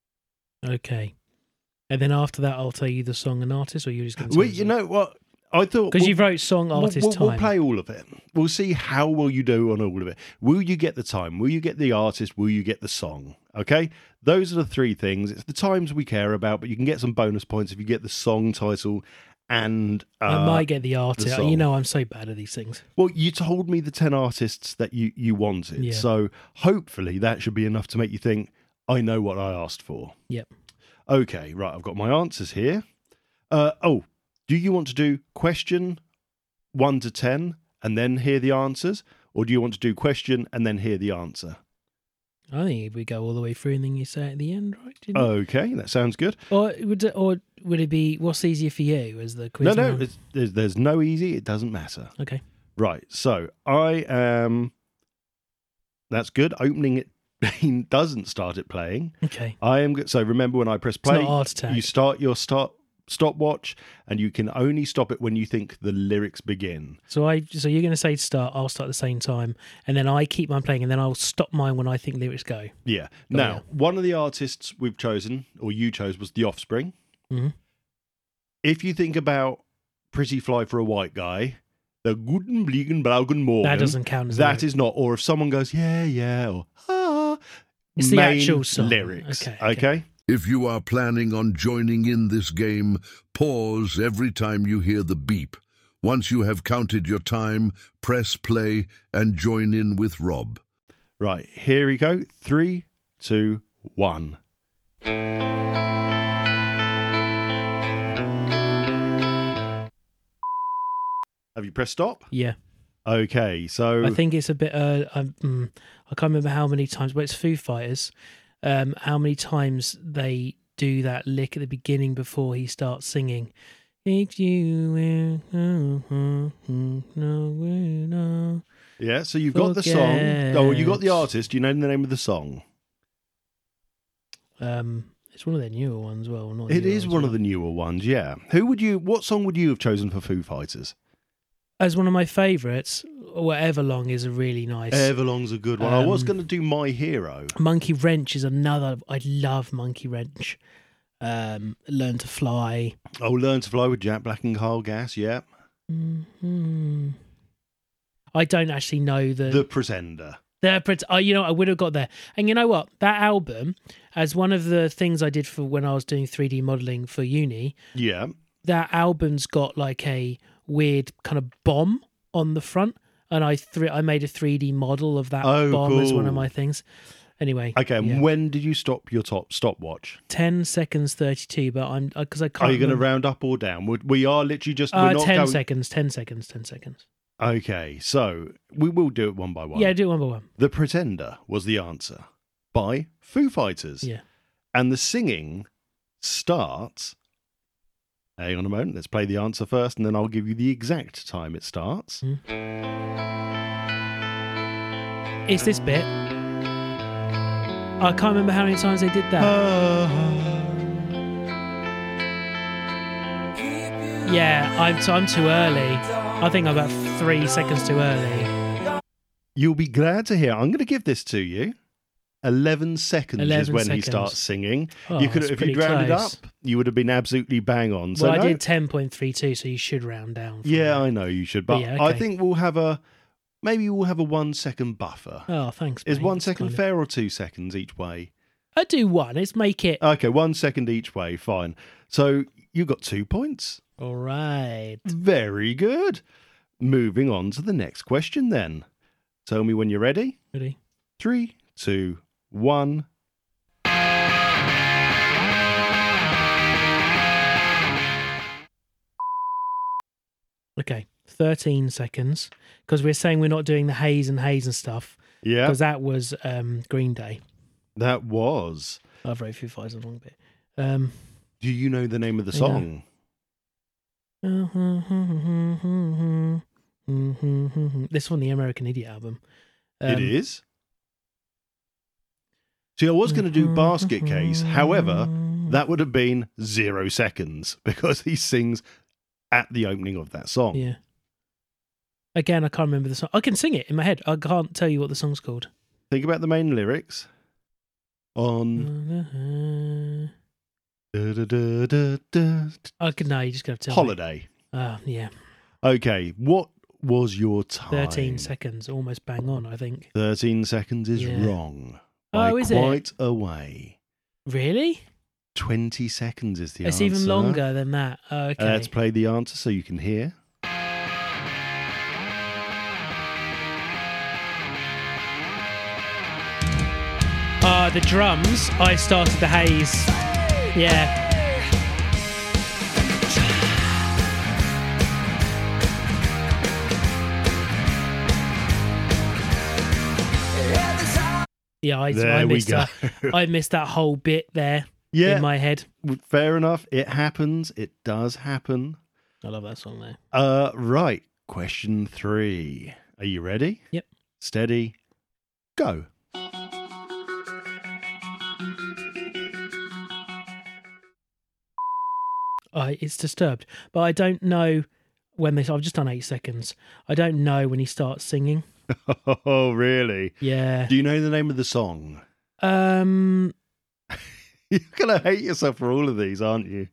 Okay. And then after that, I'll tell you the song and artist, or you're just going to Well, you know what? I thought... Because you wrote song, artist, we'll time. play all of it. We'll see how well you do on all of it. Will you get the time? Will you get the artist? Will you get the song? Okay? Those are the 3 things. It's the times we care about, but you can get some bonus points if you get the song title and... I might get the artist. song. You know I'm so bad at these things. Well, you told me the 10 artists that you wanted. Yeah. So hopefully that should be enough to make you think, I know what I asked for. Yep. Okay, right. I've got my answers here. Do you want to do question 1 to 10 and then hear the answers? Or do you want to do question and then hear the answer? I think if we go all the way through and then you say it at the end, right? Didn't Okay, that sounds good. Or would it be, what's easier for you as the quiz? No, man? there's no easy. It doesn't matter. Okay. Right, so I am... That's good. Opening it doesn't start it playing. Okay. So remember when I press It's play, not Art Attack. you start your stopwatch, and you can only stop it when you think the lyrics begin. So you're going to say start, I'll start at the same time, and then I keep mine playing, and then I'll stop mine when I think lyrics go. Yeah. Oh, Now, yeah. one of the artists we've chosen, or you chose, was The Offspring. Mhm. If you think about Pretty Fly for a White Guy, the Guten Bliegen Blaugen Morgen, That doesn't count as that is not. Or if someone goes, yeah, yeah, or ah, It's the main actual song. lyrics. Okay. If you are planning on joining in this game, pause every time you hear the beep. Once you have counted your time, press play and join in with Rob. Right, here we go. 3, 2, 1. Have you pressed stop? Yeah. Okay, so... I think it's a bit. I can't remember how many times, but it's Foo Fighters. How many times they do that lick at the beginning before he starts singing? Takes you where, no. Yeah, so you've got the song. Oh, you got the artist. You know the name of the song. It's one of their newer ones. Well, not. It is one of the newer ones. Yeah. What song would you have chosen for Foo Fighters? As one of my favourites, or Everlong is a really nice. Everlong's a good one. I was going to do My Hero. Monkey Wrench is another. I love Monkey Wrench. Learn to Fly. Oh, Learn to Fly with Jack Black and Carl Gass. Yeah. Mm-hmm. I don't actually know The Pretender. you know, I would have got there. And you know what? That album, as one of the things I did for when I was doing 3D modelling for uni, Yeah. that album's got like a weird kind of bomb on the front. And I made a 3D model of that Oh, bomb as one cool. of my things. Anyway. Okay, and yeah. when did you stop your stopwatch? 10 seconds 32, but I'm because I can't. Are you going to remember. round up or down? We are literally just we're not 10 going. seconds. 10 seconds. 10 seconds. Okay, so we will do it one by one. Yeah, do it one by one. The Pretender was the answer by Foo Fighters. Yeah. And the singing starts. Hang on a moment. Let's play the answer first, and then I'll give you the exact time it starts. It's this bit. I can't remember how many times they did that. Yeah, I'm too early. I think I'm about 3 seconds too early. You'll be glad to hear. I'm going to give this to you. 11 seconds 11 is when seconds. he starts singing. Oh, you could, that's if pretty you'd rounded close. up, you would have been absolutely bang on. So Well, I no- did 10.32, so you should round down. from Yeah, that. I know you should, but Yeah, I okay. think maybe we'll have a 1 second buffer. Oh, thanks. Is mate. 1 That's second kind of- fair or 2 seconds each way? I do one. Let's make it. Okay, 1 second each way. Fine. So you got 2 points. All right. Very good. Moving on to the next question then. Tell me when you're ready. Ready? 3, 2, 1. Okay. 13 seconds. Because we're saying we're not doing the haze and stuff. Yeah, Because that was Green Day. that was. I've wrote Foo Fighters a long bit. Do you know the name of the Yeah. song? This one, the American Idiot album. It is. See, I was going to do Basket Case. However, that would have been 0 seconds because he sings at the opening of that song. Yeah. Again, I can't remember the song. I can sing it in my head. I can't tell you what the song's called. Think about the main lyrics. On I could no, you just got to tell holiday. me. Yeah. Okay, what was your time? 13 seconds, almost bang on, I think. 13 seconds is Yeah. wrong. Oh, By is it? quite a way. Really? 20 seconds is the It's answer. even longer than that. Oh, okay. Let's play the answer so you can hear. The drums. I started the haze. Yeah. Yeah, I There we missed go. I missed that whole bit there Yeah, in my head. fair enough. It happens. It does happen. I love that song though. Right. Question 3. Are you ready? Yep. Steady. Go. It's Disturbed, but I don't know when they. I've just done 8 seconds. I don't know when he starts singing. Oh, really? Yeah. Do you know the name of the song? Um. You're going to hate yourself for all of these, aren't you?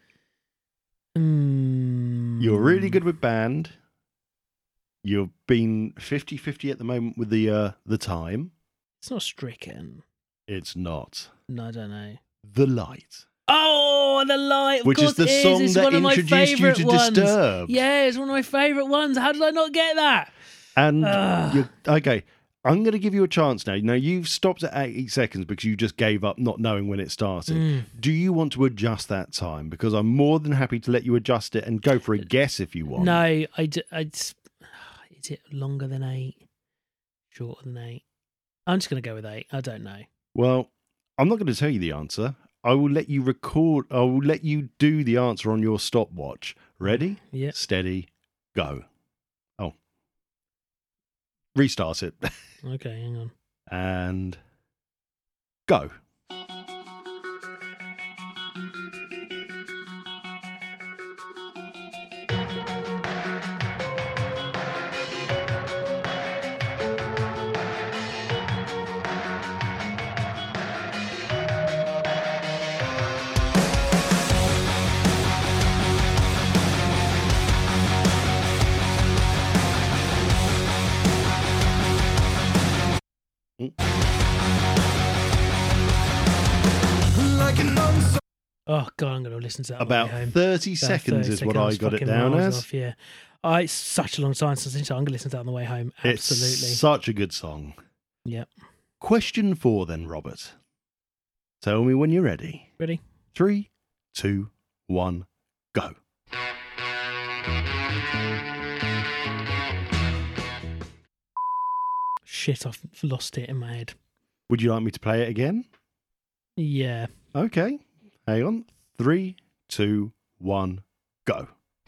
You're really good with band. You've been 50-50 at the moment with the time. It's not Stricken. It's not. No, I don't know. The Light, Oh, The Light. Of which is course the it song It's that one of my introduced you favourite to ones. Disturbed. Yeah, it's one of my favourite ones. How did I not get that? And Ugh. okay, I'm going to give you a chance now. Now, you've stopped at 8 seconds because you just gave up not knowing when it started. Do you want to adjust that time? Because I'm more than happy to let you adjust it and go for a guess if you want. No, is it longer than 8? Shorter than 8? I'm just going to go with 8. I don't know. Well, I'm not going to tell you the answer. I will let you record. I will let you do the answer on your stopwatch. Ready? Yeah. Steady, go. Oh. Restart it. Okay, hang on. And go. Oh god, I'm going to listen to that on the About way home. 30 About seconds 30 is what I seconds, got it fucking down miles as. off, yeah. It's such a long time since I listened to it. I'm going to listen to that on the way home. Absolutely. It's such a good song. Yep. Question 4 then, Robert. Tell me when you're ready. Ready? 3, 2, 1, go. Shit, I've lost it in my head. Would you like me to play it again? Yeah. Okay. Hang on. 3, 2, 1, go.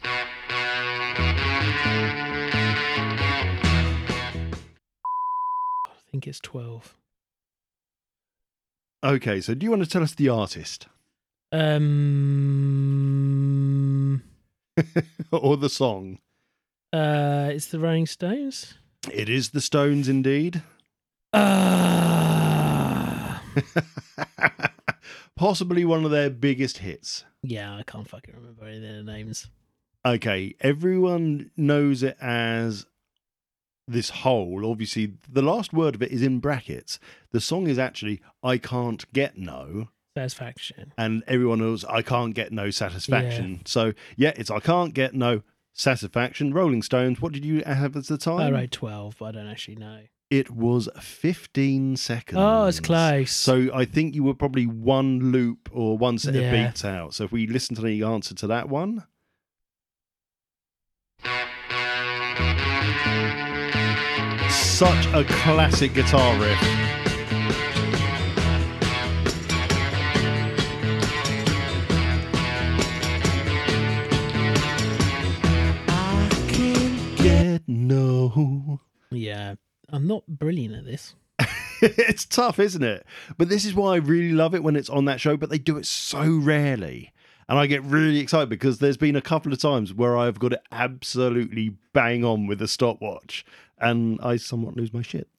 I think it's 12. Okay, so do you want to tell us the artist? It's Or the song? the Rolling Stones. It is the Stones indeed. Possibly one of their biggest hits. Yeah, I can't fucking remember any of their names. Okay, everyone knows it as this whole. Obviously, the last word of it is in brackets. The song is actually I Can't Get No. Satisfaction. And everyone knows I Can't Get No Satisfaction. So, yeah, it's I Can't Get No Satisfaction. Rolling Stones, what did you have at the time? I wrote 12, but I don't actually know. It was 15 seconds. Oh, it's close. So I think you were probably one loop or one set of Yeah. beats out. So if we listen to the answer to that one. Such a classic guitar riff. I can't get no. Yeah, I'm not brilliant at this. It's tough, isn't it? But this is why I really love it when it's on that show, but they do it so rarely. And I get really excited because there's been a couple of times where I've got it absolutely bang on with a stopwatch and I somewhat lose my shit.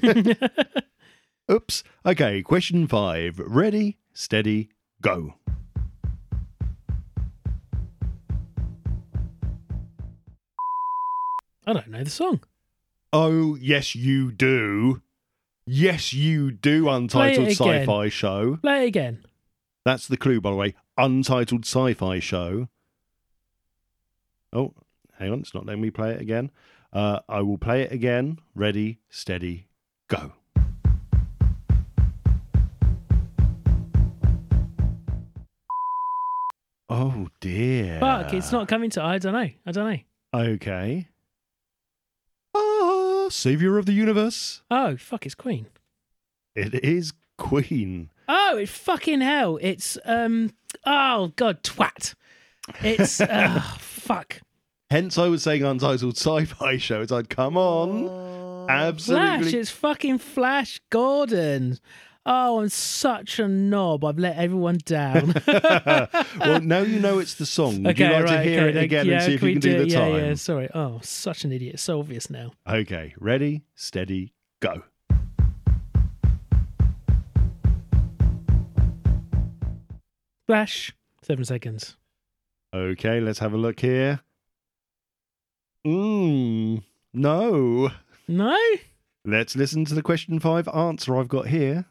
Oops. Okay, question 5. Ready, steady, go. I don't know the song. Oh, yes, you do. Yes, you do, Untitled Play it again. Sci-Fi Show. Play it again. That's the clue, by the way. Untitled Sci-Fi Show. Oh, hang on. It's not letting me play it again. I will play it again. Ready, steady, go. Oh, dear. Fuck, it's not coming to. I don't know. Okay. Savior of the Universe. Oh, fuck, it's Queen. It is Queen. Oh, it's fucking hell. It's, oh, God, twat. It's, fuck. Hence, I was saying Untitled Sci-Fi Show. It's like, come on. Absolutely. Flash, it's fucking Flash Gordon. Oh, I'm such a knob. I've let everyone down. Well, now you know it's the song. Would you like to hear it again and see if you can do the time? Yeah, sorry. Oh, such an idiot. It's so obvious now. Okay, ready, steady, go. Flash, 7 seconds. Okay, let's have a look here. No. No? Let's listen to the question 5 answer I've got here.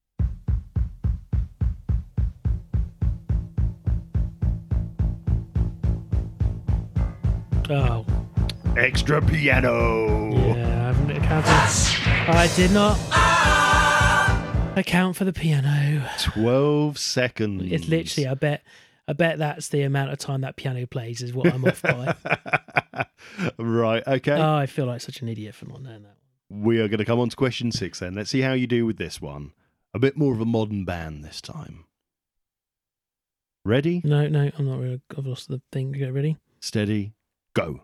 Oh. Extra piano. Yeah, I haven't accounted. I did not account for the piano. 12 seconds. It's literally, I bet that's the amount of time that piano plays is what I'm off by. Right, okay. Oh, I feel like such an idiot for not knowing that. We are going to come on to question 6 then. Let's see how you do with this one. A bit more of a modern band this time. Ready? No, I'm not really. I've lost the thing. Get ready? Steady, go.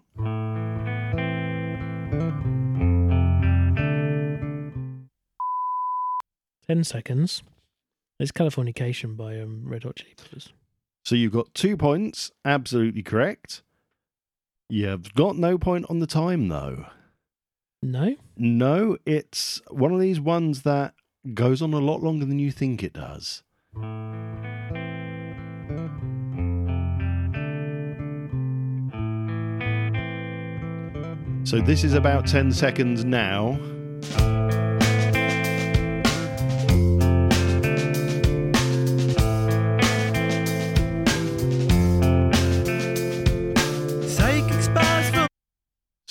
Ten seconds. It's Californication by Red Hot Chili Peppers. So you've got 2 points, absolutely correct. You've got no point on the time, though. No? No, it's one of these ones that goes on a lot longer than you think it does. So this is about 10 seconds now.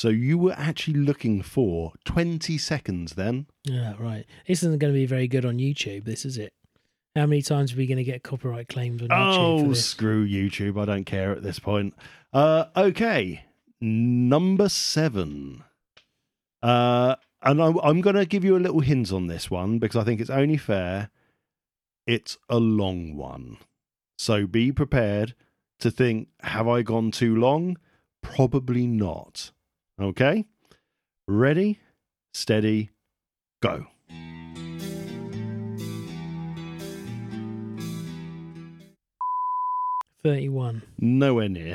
So you were actually looking for 20 seconds then. Yeah, right. This isn't going to be very good on YouTube, this, is it? How many times are we going to get copyright claims on YouTube for Oh, this? screw YouTube. I don't care at this point. Okay. Number 7. And I'm going to give you a little hint on this one because I think it's only fair. It's a long one. So be prepared to think, have I gone too long? Probably not. Okay? Ready, steady, go. $31. Nowhere near.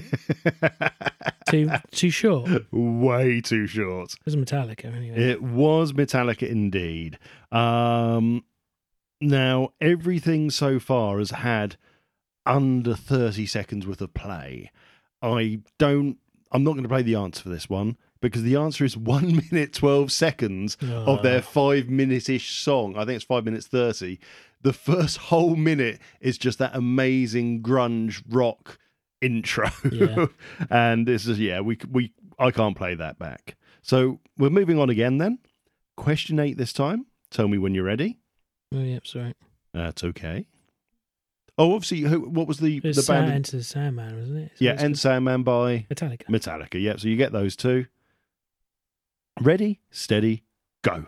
Too short. Way too short. It was Metallica anyway. It was Metallica indeed. Now, everything so far has had under 30 seconds worth of play. I'm not going to play the answer for this one because the answer is 1 minute 12 seconds of their 5 minute-ish song. I think it's 5 minutes 30. The first whole minute is just that amazing grunge rock intro. Yeah. And this is, I can't play that back. So we're moving on again then. Question 8 this time. Tell me when you're ready. Oh, yep, sorry. That's okay. Oh, obviously, what was the It's band? Enter the Sandman, wasn't it? Yeah, Enter Sandman by Metallica. Metallica. Yeah, so you get those two. Ready, steady, go.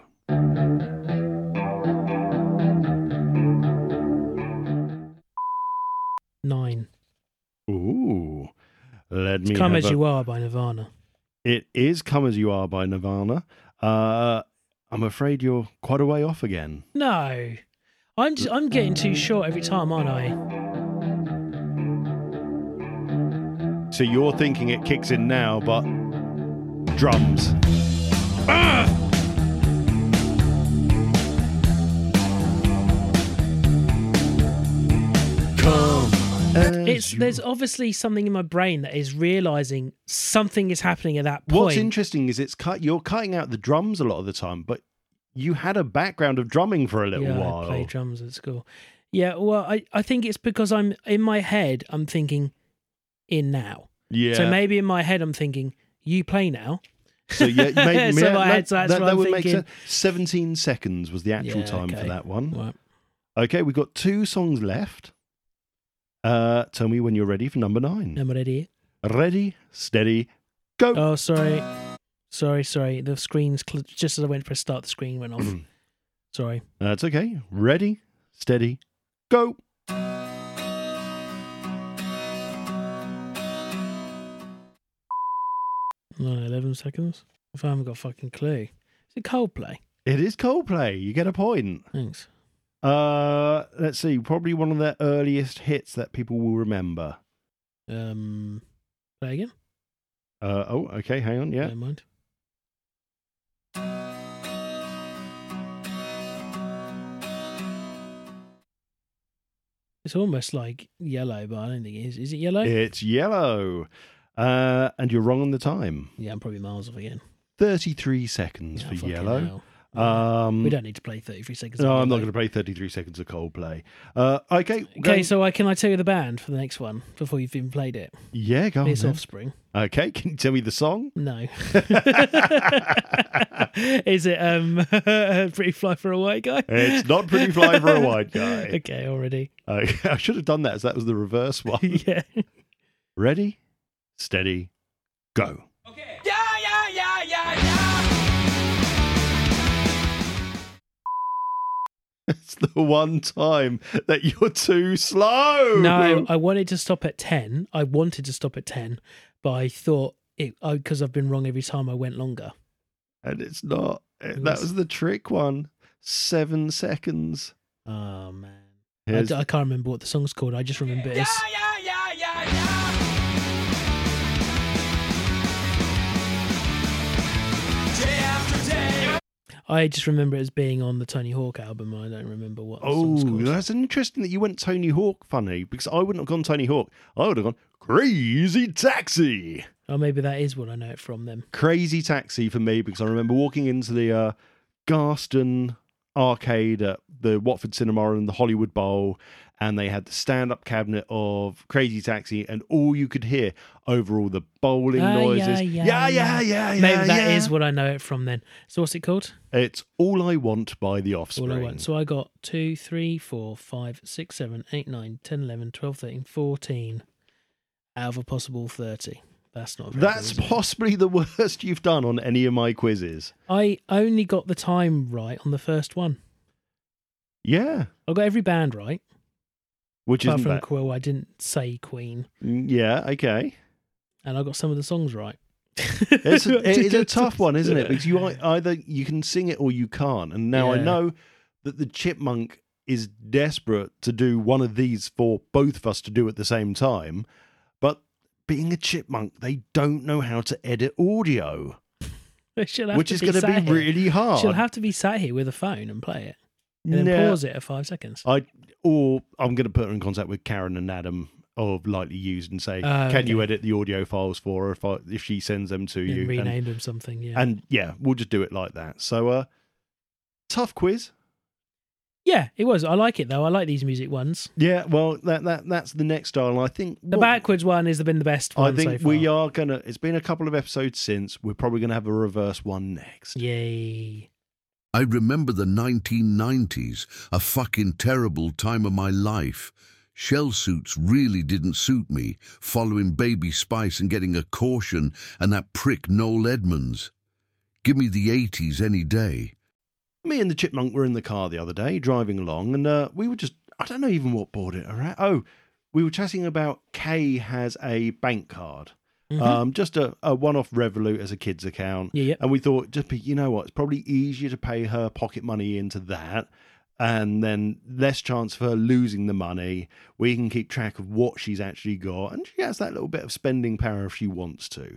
Nine. Ooh. Let me Come have As You Are by Nirvana. It is Come As You Are by Nirvana. I'm afraid you're quite a way off again. No. I'm getting too short every time, aren't I? So you're thinking it kicks in now, but drums. There's obviously something in my brain that is realizing something is happening at that point. What's interesting is you're cutting out the drums a lot of the time, but you had a background of drumming for a little while. I played drums at school. Yeah, well, I think it's because I'm in my head, I'm thinking in now. Yeah. So maybe in my head I'm thinking, you play now. So yeah, maybe So my head, so that's what that I'm would make thinking. sense. 17 seconds was the actual time for that one. Right. Okay, we've got 2 songs left. Tell me when you're ready for number 9. Am I ready? Ready, steady, go. Oh, sorry. The screen's just as I went to press start, the screen went off. Sorry. That's okay. Ready, steady, go. 11 seconds. If I haven't got a fucking clue. Is it Coldplay? It is Coldplay. You get a point. Thanks. Let's see. Probably one of their earliest hits that people will remember. Play again? Okay. Hang on. Yeah. Never mind. It's almost like Yellow, but I don't think it is. Is it Yellow? It's Yellow. And you're wrong on the time. Yeah, I'm probably miles off again. 33 seconds for fucking Yellow. hell. We don't need to play 33 seconds. No, of I'm not Yellow. going to play 33 seconds of Coldplay. Okay. Okay, so can I tell you the band for the next one before you've even played it? Yeah, go on. It's then. Offspring. Okay, can you tell me the song? No. Is it Pretty Fly for a White Guy? It's not Pretty Fly for a White Guy. Okay, already. I should have done that as that was the reverse one. Yeah. Ready, steady, go. Okay. Yeah. It's the one time that you're too slow. No, I wanted to stop at 10. But I thought because I've been wrong every time I went longer. And it's not. That was the trick one. 7 seconds. Oh, man. Here's- I can't remember what the song's called. I just remember it's... I just remember it as being on the Tony Hawk album. I don't remember what the song's Oh, called. that's interesting that you went Tony Hawk funny because I wouldn't have gone Tony Hawk. I would have gone Crazy Taxi. Oh, maybe that is what I know it from them. Crazy Taxi for me because I remember walking into the Garston arcade at the Watford Cinema and the Hollywood Bowl, and they had the stand-up cabinet of Crazy Taxi, and all you could hear over all the bowling noises. Yeah. Maybe that is what I know it from then. So what's it called? It's All I Want by The Offspring. All I Want. So I got 2, 3, 4, 5, 6, 7, 8, 9, 10, 11, 12, 13, 14 out of a possible 30. That's not very That's good, is it? possibly the worst you've done on any of my quizzes. I only got the time right on the first one. Yeah. I got every band right. Which Apart isn't from bad. Quill, I didn't say Queen. Yeah, okay. And I got some of the songs right. It is a tough one, isn't it? Because either you can sing it or you can't. And now I Yeah. know that the Chipmunk is desperate to do one of these for both of us to do at the same time. But being a chipmunk, they don't know how to edit audio, which is going to be really hard. She'll have to be sat here with a phone and play it. And then pause it at 5 seconds. Or I'm going to put her in contact with Karen and Adam of Lightly Used and say, can you edit the audio files for her if she sends them to you? And rename them something, yeah. And yeah, we'll just do it like that. So, tough quiz. Yeah, it was. I like it, though. I like these music ones. Yeah, well, that's the next style. And I think The backwards one has been the best one I think so far. we are going to, it's been a couple of episodes since, we're probably going to have a reverse one next. Yay. I remember the 1990s, a fucking terrible time of my life. Shell suits really didn't suit me, following Baby Spice and getting a caution and that prick Noel Edmonds. Give me the 80s any day. Me and the Chipmunk were in the car the other day, driving along, and we were just, I don't know even what brought it around. Oh, we were chatting about Kay has a bank card. Mhm. Just a one-off Revolut as a kid's account. Yeah. And we thought, you know what, it's probably easier to pay her pocket money into that, and then less chance of her losing the money. We can keep track of what she's actually got, and she has that little bit of spending power if she wants to.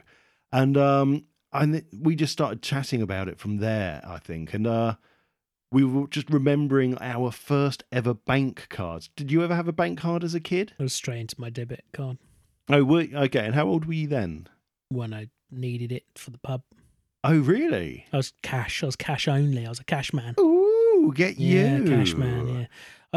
And we just started chatting about it from there, I think. And we were just remembering our first ever bank cards. Did you ever have a bank card as a kid? I was straight into my debit card Oh, okay. And how old were you then? when I needed it for the pub. Oh, really? I was cash only. I was a cash man. Ooh, get Yeah, you. cash man, yeah.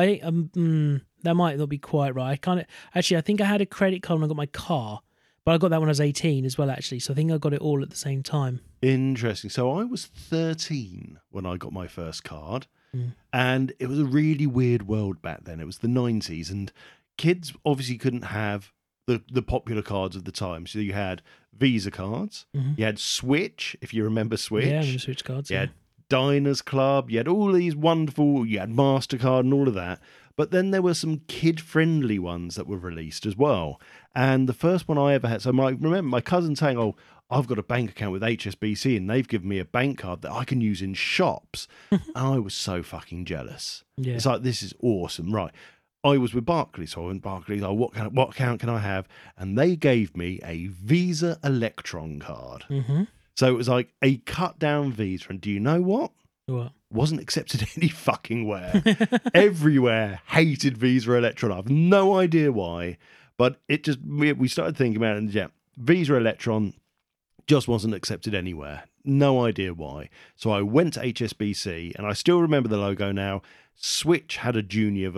That might not be quite right. I think I had a credit card when I got my car, but I got that when I was 18 as well, actually. So I think I got it all at the same time. Interesting. So I was 13 when I got my first card, Mm. and it was a really weird world back then. It was the 90s, and kids obviously couldn't have the popular cards of the time. So you had Visa cards, Mhm. you had Switch, if you remember Switch. Yeah, I remember Switch cards. You had Diners Club, you had all these wonderful, you had MasterCard and all of that. But then there were some kid-friendly ones that were released as well. And the first one I ever had, I remember my cousin saying, oh, I've got a bank account with HSBC and they've given me a bank card that I can use in shops. And I was so fucking jealous. Yeah. It's like, this is awesome. Right. I was with Barclays, so I went Barclays, what account can I have? And they gave me a Visa Electron card. Mm-hmm. So it was like a cut down Visa. And do you know what? What? Wasn't accepted any fucking where. Everywhere hated Visa Electron. I've no idea why, but it just, we started thinking about it, and yeah, Visa Electron just wasn't accepted anywhere. No idea why. So I went to HSBC, and I still remember the logo now. Switch had a junior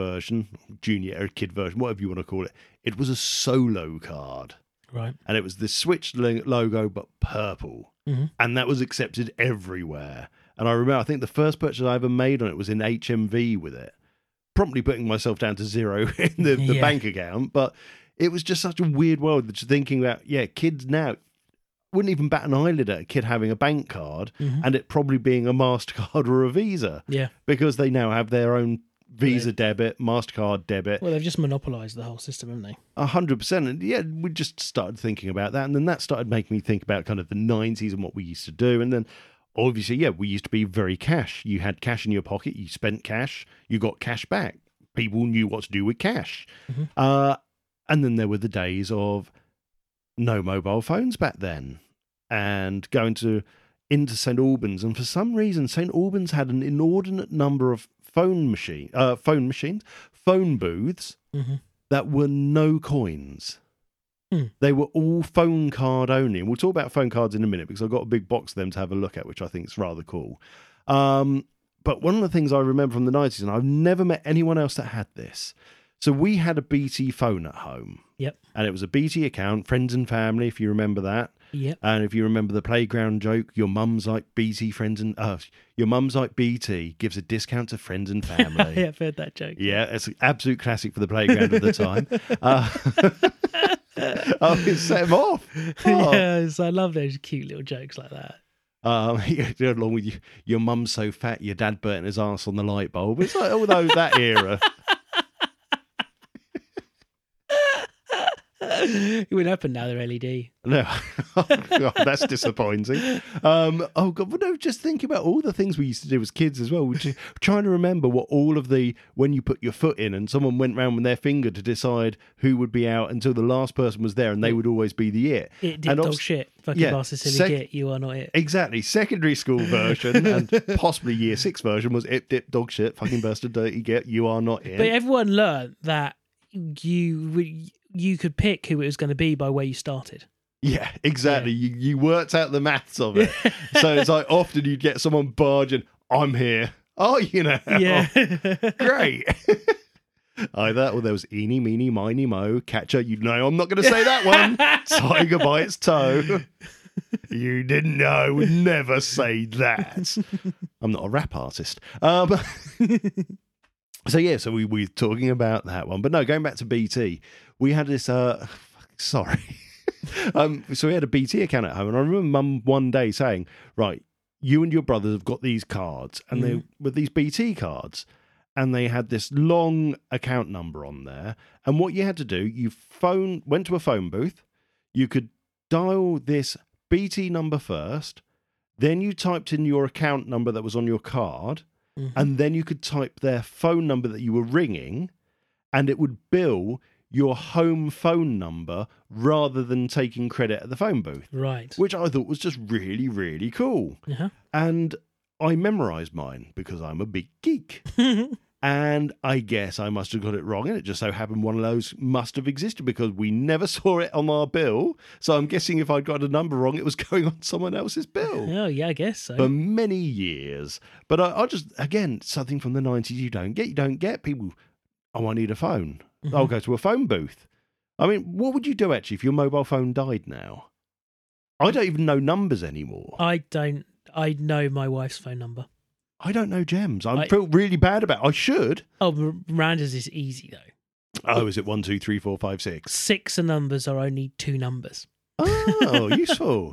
kid version, whatever you want to call it. It was a solo card. Right. And it was the Switch logo, but purple. Mm-hmm. And that was accepted everywhere. And I remember, I think the first purchase I ever made on it was in HMV with it, promptly putting myself down to zero in the Yeah. bank account. But it was just such a weird world, just thinking about, kids now wouldn't even bat an eyelid at a kid having a bank card Mhm. and it probably being a MasterCard or a Visa, Yeah. because they now have their own Visa debit, MasterCard debit. Well, they've just monopolised the whole system, haven't they? 100%. And yeah, we just started thinking about that. And then that started making me think about kind of the 90s and what we used to do. And then obviously, we used to be very cash. You had cash in your pocket, you spent cash, you got cash back. People knew what to do with cash. Mhm. And then there were the days of no mobile phones back then, and going into St. Albans. And for some reason, St. Albans had an inordinate number of phone booths Mm-hmm. that were no coins. Hmm. They were all phone card only. And we'll talk about phone cards in a minute, because I've got a big box of them to have a look at, which I think is rather cool. But one of the things I remember from the 90s, and I've never met anyone else that had this. So we had a BT phone at home. Yep. And it was a BT account, friends and family, if you remember that. Yep. And if you remember the playground joke, your mum's like BT friends and your mum's like BT gives a discount to friends and family. Yeah, I've heard that joke. Yeah, it's an absolute classic for the playground of the time. It set him off. Oh. Yes, I love those cute little jokes like that. Along with your mum's so fat, your dad burnt his arse on the light bulb. It's like, although that era. It wouldn't happen now, they're LED. No, oh, God, that's disappointing. Oh God, but no, just think about all the things we used to do as kids as well. We're trying to remember what all of the, when you put your foot in and someone went round with their finger to decide who would be out until the last person was there, and they would always be the it. It did dog shit. Fucking bastard, silly git. You are not it. Exactly. Secondary school version and possibly year 6 version was it dip dog shit. Fucking bastard, dirty git. You are not it. But everyone learned that you could pick who it was going to be by where you started. Yeah, exactly. Yeah. You worked out the maths of it. So it's like often you'd get someone barging, I'm here. Oh, you know. Yeah. Great. Either, or there was eeny, meeny, miny, mo, catcher. You know, I'm not going to say that one. Tiger by its toe. You didn't know. I would never say that. I'm not a rap artist. So yeah, so we were talking about that one. But no, going back to BT, we had this, sorry. So we had a BT account at home, and I remember Mum one day saying, right, you and your brothers have got these cards, and they were these BT cards, and they had this long account number on there. And what you had to do, you went to a phone booth, you could dial this BT number first, then you typed in your account number that was on your card, and then you could type their phone number that you were ringing, and it would bill your home phone number rather than taking credit at the phone booth. Right. Which I thought was just really, really cool. Uh-huh. And I memorised mine because I'm a big geek. And I guess I must have got it wrong, and it just so happened one of those must have existed because we never saw it on our bill. So I'm guessing if I'd got a number wrong, it was going on someone else's bill. Oh, yeah, I guess so. For many years. But I just, again, something from the 90s you don't get. You don't get people, oh, I need a phone. I'll go to a phone booth. I mean, what would you do actually if your mobile phone died now? I don't even know numbers anymore. I know my wife's phone number. I don't know Gem's. I feel really bad about it. I should. Oh, Miranda's is easy, though. Oh, is it 1, 2, 3, 4, 5, 6? 6 of numbers are only 2 numbers. Oh, useful.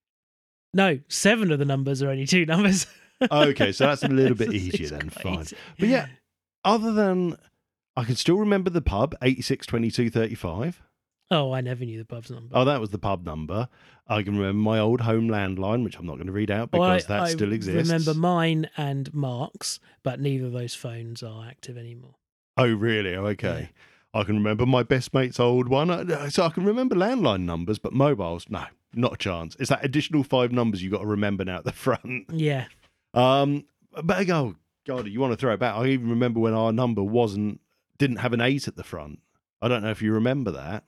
No, 7 of the numbers are only 2 numbers. Okay, so that's a little bit easier then. Fine. But yeah, other than, I can still remember the pub, 86 22 35. Oh, I never knew the pub's number. Oh, that was the pub number. I can remember my old home landline, which I'm not going to read out because that still exists. I remember mine and Mark's, but neither of those phones are active anymore. Oh, really? Oh, okay. Yeah. I can remember my best mate's old one. So I can remember landline numbers, but mobiles, no, not a chance. It's that additional 5 numbers you've got to remember now at the front. Yeah. But oh, God, you want to throw it back. I even remember when our number didn't have an 8 at the front. I don't know if you remember that.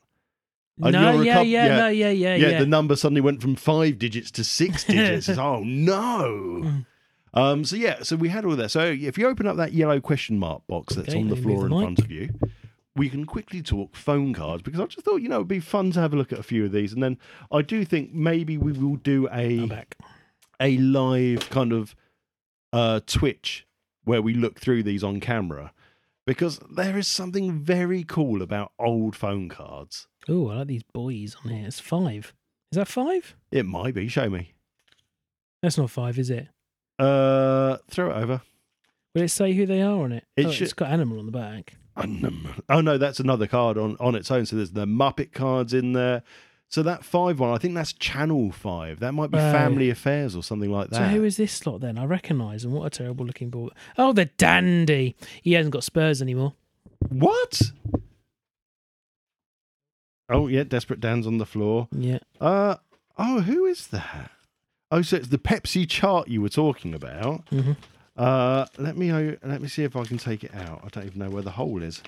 No, yeah. The number suddenly went from 5 digits to 6 digits. Oh, no. So we had all that. So if you open up that yellow question mark box that's on the floor in front of you, we can quickly talk phone cards because I just thought, it'd be fun to have a look at a few of these. And then I do think maybe we will do a live kind of Twitch where we look through these on camera because there is something very cool about old phone cards. Oh, I like these boys on here. It's 5. Is that 5? It might be. Show me. That's not 5, is it? Throw it over. Will it say who they are on it? It's got animal on the back. Oh, no, that's another card on its own. So there's the Muppet cards in there. So that 5 one, I think that's Channel 5. That might be Family Affairs or something like that. So who is this slot then? I recognise them. What a terrible looking ball. Oh, the Dandy. He hasn't got Spurs anymore. What? Oh, yeah, Desperate Dan's on the floor. Yeah. Who is that? Oh, so it's the Pepsi chart you were talking about. Mm-hmm. Let me see if I can take it out. I don't even know where the hole is.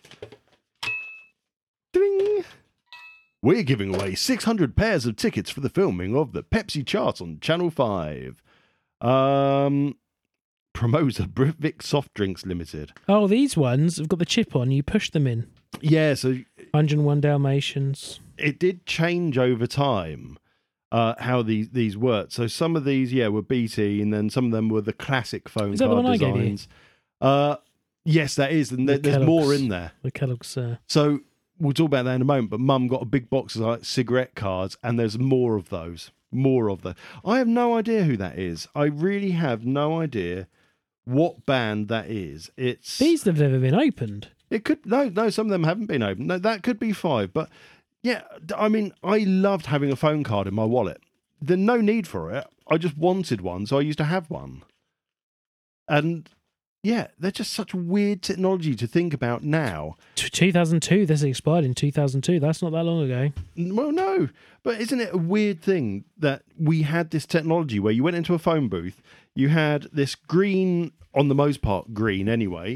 Ding! We're giving away 600 pairs of tickets for the filming of the Pepsi chart on Channel 5. Promoter, Britvic Soft Drinks Limited. Oh, these ones have got the chip on. You push them in. Yeah, so 101 Dalmatians. it did change over time how these worked. So some of these, were BT, and then some of them were the classic phone Is that the card one I gave you? designs. Yes, that is, and there's more in there. The Kellogg's. So we'll talk about that in a moment. But Mum got a big box of like cigarette cards, and there's more of those. More of them. I have no idea who that is. I really have no idea what band that is. These have never been opened. It could no. Some of them haven't been opened. No, that could be 5. But yeah, I mean, I loved having a phone card in my wallet. There's no need for it. I just wanted one, so I used to have one. And yeah, they're just such weird technology to think about now. 2002. This expired in 2002. That's not that long ago. Well, no, but isn't it a weird thing that we had this technology where you went into a phone booth, you had this green, on the most part, green anyway,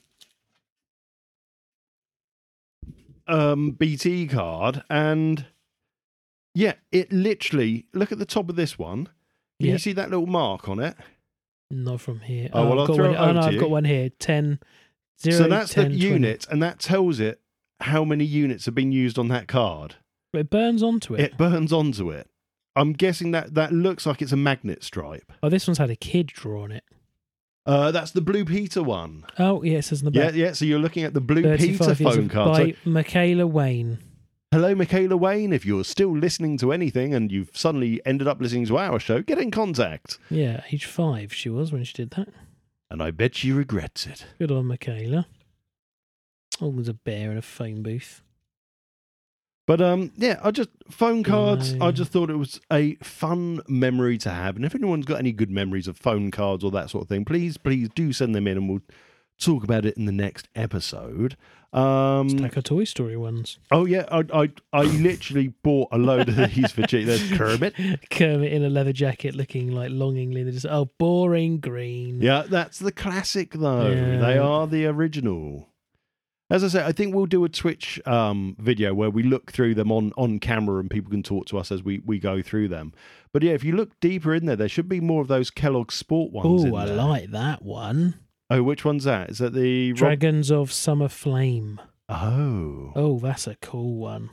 BT card, and yeah, it literally, look at the top of this one. Can you see that little mark on it? Not from here. Oh, well, I'll throw it over to I've you. got one here. 10, 0, So that's 10, the 20. unit, and that tells it how many units have been used on that card. It burns onto it. It burns onto it. I'm guessing that looks like it's a magnet stripe. Oh, this one's had a kid draw on it. That's the Blue Peter one. Oh, yeah, it says in the back. Yeah. So you're looking at the Blue 35 Peter years phone of- card. by So, Michaela Wayne. hello, Michaela Wayne. If you're still listening to anything and you've suddenly ended up listening to our show, get in contact. Yeah, age 5 she was when she did that. And I bet she regrets it. Good on Michaela. Oh, there's a bear in a phone booth. But phone cards, No. I just thought it was a fun memory to have. And if anyone's got any good memories of phone cards or that sort of thing, please do send them in and we'll talk about it in the next episode. Stack of Toy Story ones. Oh yeah, I literally bought a load of these for cheap. There's Kermit. Kermit in a leather jacket looking like longingly. They're just, boring green. Yeah, that's the classic though. Yeah. They are the original. As I say, I think we'll do a Twitch video where we look through them on camera and people can talk to us as we go through them. But yeah, if you look deeper in there should be more of those Kellogg's Sport ones. Oh, I like that one. Oh, which one's that? Is that the Dragons of Summer Flame. Oh. Oh, that's a cool one.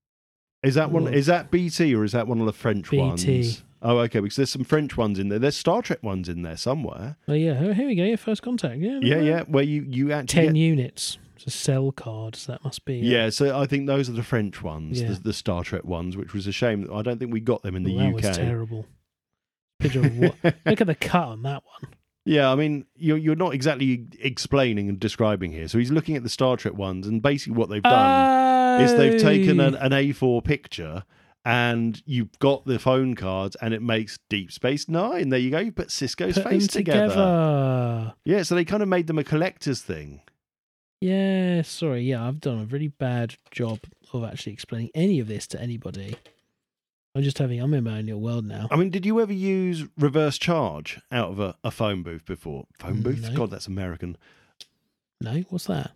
Is that one? Oh. Is that BT or is that one of the French BT. ones? Oh, okay, because there's some French ones in there. There's Star Trek ones in there somewhere. Oh, yeah. Here we go. Your first contact. Yeah. Yeah, where you actually 10 get... units. It's a cell card, so that must be. Yeah, so I think those are the French ones, Yeah. the Star Trek ones, which was a shame. I don't think we got them in the That UK. was terrible. Picture of what? Look at the cut on that one. Yeah, I mean, you're not exactly explaining and describing here. So he's looking at the Star Trek ones, and basically what they've done is they've taken an A4 picture, and you've got the phone cards, and it makes Deep Space Nine. There you go. You put Cisco's Put face them together. Yeah, so they kind of made them a collector's thing. Yeah, sorry. Yeah, I've done a really bad job of actually explaining any of this to anybody. I'm in my own little world now. I mean, did you ever use reverse charge out of a phone booth before? Phone booth? No. God, that's American. No, what's that?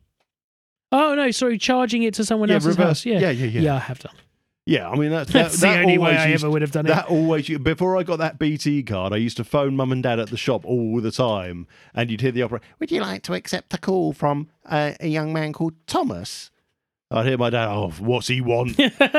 Oh no, sorry, charging it to someone else's reverse. house. Yeah. Yeah. I have done. Yeah, I mean, that's the only way I ever would have done it. That always, before I got that BT card, I used to phone mum and dad at the shop all the time, and you'd hear the operator, would you like to accept a call from a young man called Thomas? I'd hear my dad, oh, what's he want?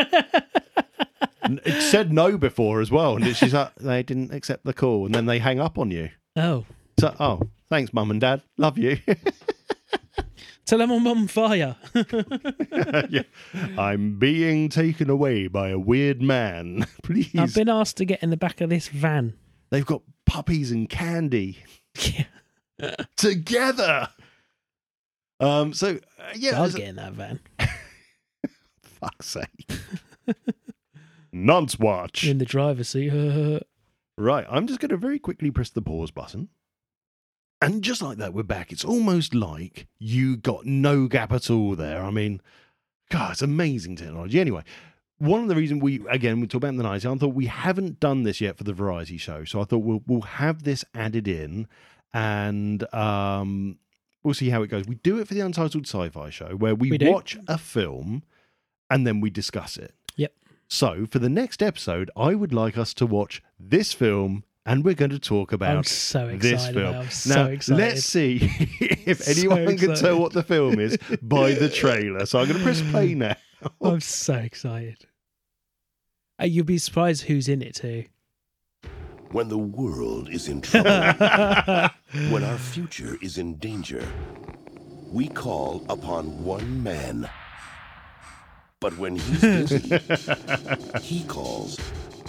It said no before as well, and she's like, they didn't accept the call, and then they hang up on you. Oh. So, thanks, mum and dad, love you. Tell them I'm on fire. Yeah. I'm being taken away by a weird man. Please. I've been asked to get in the back of this van. They've got puppies and candy Yeah. together. I'll get in that van. Fuck's sake. Nonce watch. In the driver's seat. Right, I'm just going to very quickly press the pause button. And just like that, we're back. It's almost like you got no gap at all there. I mean, God, it's amazing technology. Anyway, one of the reasons we talk about in the 90s, I thought we haven't done this yet for the variety show. So I thought we'll have this added in and we'll see how it goes. We do it for the Untitled Sci-Fi Show where we watch a film and then we discuss it. Yep. So for the next episode, I would like us to watch this film and we're going to talk about I'm so this excited. film. I'm so excited. Let's see if So anyone can excited. tell what the film is by the trailer. So I'm going to press play now. I'm so excited. You'll be surprised who's in it too. When the world is in trouble, when our future is in danger, we call upon one man. But when he's busy, he calls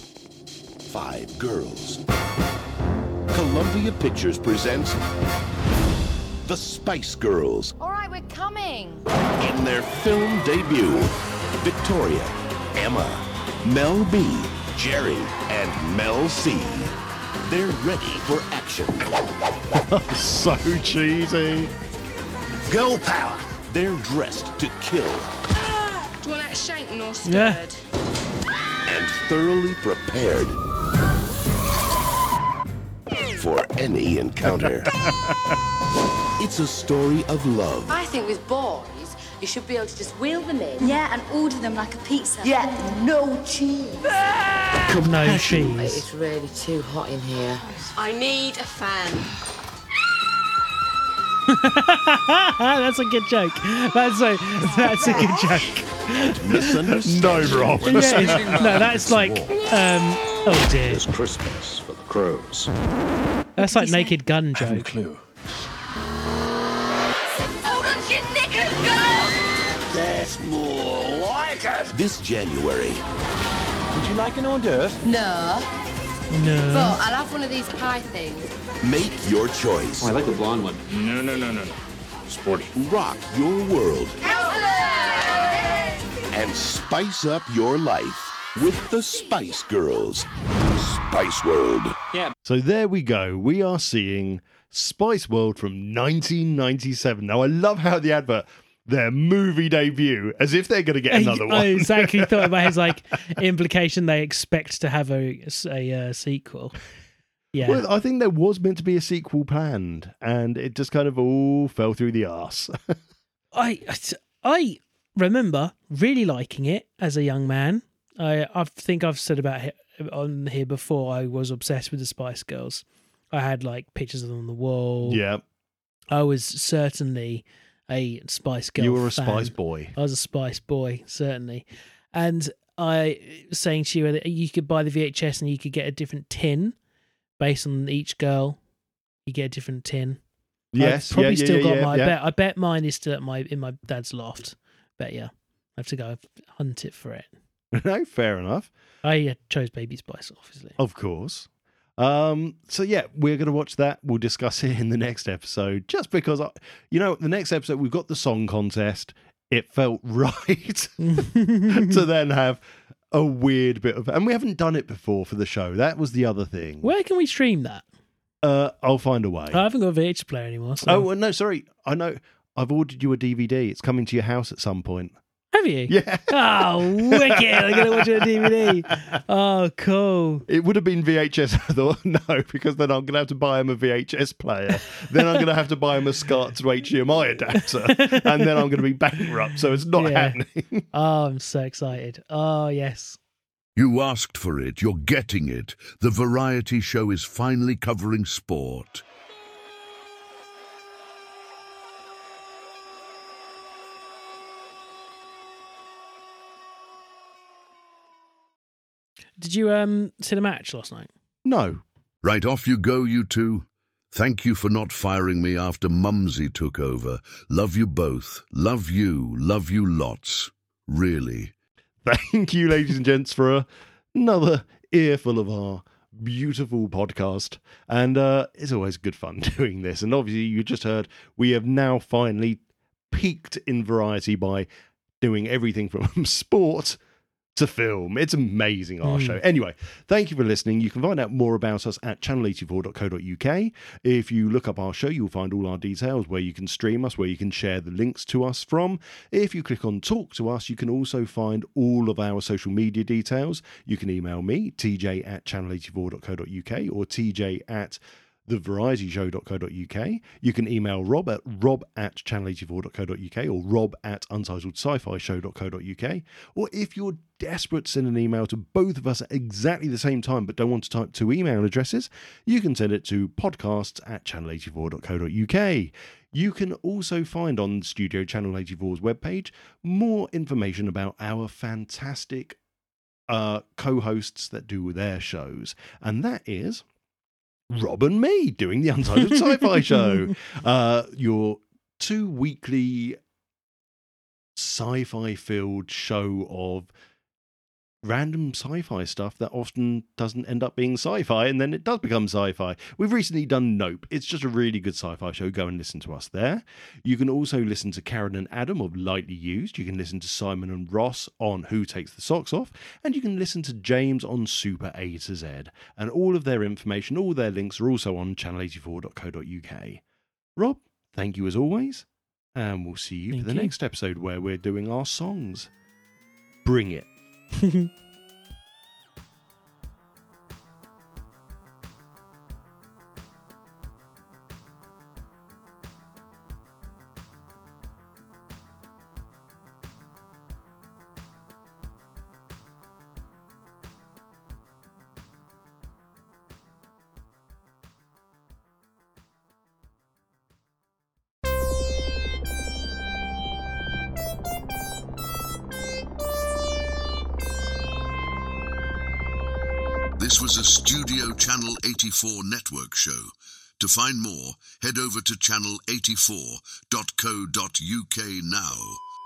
5 girls. Columbia Pictures presents The Spice Girls All right, we're coming. in their film debut. Victoria, Emma, Mel B, Jerry, and Mel C. They're ready for action. So cheesy. Girl power. They're dressed to kill Do you want that shaken or stirred? Yeah. and thoroughly prepared for any encounter. It's a story of love, I think with boys, you should be able to just wheel them in. Yeah, and order them like a pizza. Yeah, no cheese. No cheese. It's really too hot in here. I need a fan. That's a good joke. That's a good joke. misunderstood. No, Rob. Yeah, no, that's like oh dear. It's Christmas for the crows. That's like Naked Gun joke. Clue. That's more like it. This January, Would you like an hors d'oeuvre? No. No. But I'll have one of these pie things. make your choice. I like the blonde one. No. Sporty. Rock your world and spice up your life with the Spice Girls. Spice World. So there we go. We are seeing Spice World from 1997. Now, I love how the advert, their movie debut, as if they're going to get another I one. exactly thought about his like implication they expect to have a sequel. Yeah. Well, I think there was meant to be a sequel planned, and it just kind of all fell through the arse. I remember really liking it as a young man. I think I've said about it on here before. I was obsessed with the Spice Girls. I had like pictures of them on the wall. Yeah, I was certainly a Spice Girl. you were a fan. Spice boy. I was a Spice boy, certainly. And I was saying to you that you could buy the VHS and you could get a different tin based on each girl. You get a different tin. Yes, I've probably still got yeah, my. yeah. I bet mine is still at in my dad's loft. But yeah, I have to go hunt it for it. No, fair enough. I chose Baby Spice, obviously. Of course. So yeah, we're going to watch that. We'll discuss it in the next episode. Just because, the next episode we've got the song contest. It felt right to then have a weird bit of, and we haven't done it before for the show. That was the other thing. Where can we stream that? I'll find a way. I haven't got a VHS player anymore. So. Oh well, no, sorry. I know. I've ordered you a DVD. It's coming to your house at some point. Have you? Yeah. Oh, wicked! I'm gonna watch it on DVD. Oh, cool. It would have been VHS. I thought no, because then I'm going to have to buy him a VHS player. Then I'm going to have to buy him a SCART to HDMI adapter, and then I'm going to be bankrupt. So it's not Yeah. happening. Oh, I'm so excited. Oh, yes. You asked for it, you're getting it. The variety show is finally covering sport. Did you see the match last night? No. Right, off you go, you two. Thank you for not firing me after Mumsy took over. Love you both. Love you lots. Really. Thank you, ladies and gents, for another earful of our beautiful podcast. And it's always good fun doing this. And obviously, you just heard we have now finally peaked in variety by doing everything from sport to film. It's amazing, our show. Anyway, thank you for listening. You can find out more about us at channel84.co.uk. If you look up our show, you'll find all our details, where you can stream us, where you can share the links to us from. If you click on Talk to Us, you can also find all of our social media details. You can email me, tj@channel84.co.uk, or tj@ thevarietyShow.co.uk. You can email Rob at rob@channel84.co.uk or rob@untitledscifishow.co.uk. Or if you're desperate to send an email to both of us at exactly the same time but don't want to type two email addresses, you can send it to podcasts@channel84.co.uk. You can also find on Studio Channel 84's webpage more information about our fantastic co-hosts that do their shows, and that is Rob and me doing the Untitled Sci-Fi Show, your 2 weekly sci-fi filled show of random sci-fi stuff that often doesn't end up being sci-fi, and then it does become sci-fi. We've recently done Nope. It's just a really good sci-fi show. Go and listen to us there. You can also listen to Karen and Adam of Lightly Used. You can listen to Simon and Ross on Who Takes the Socks Off, and you can listen to James on Super A to Z. And all of their information, all their links are also on channel84.co.uk. Rob, thank you as always, and we'll see you for the next episode where we're doing our songs. Bring it. This was a Studio Channel 84 network show. To find more, head over to channel84.co.uk now.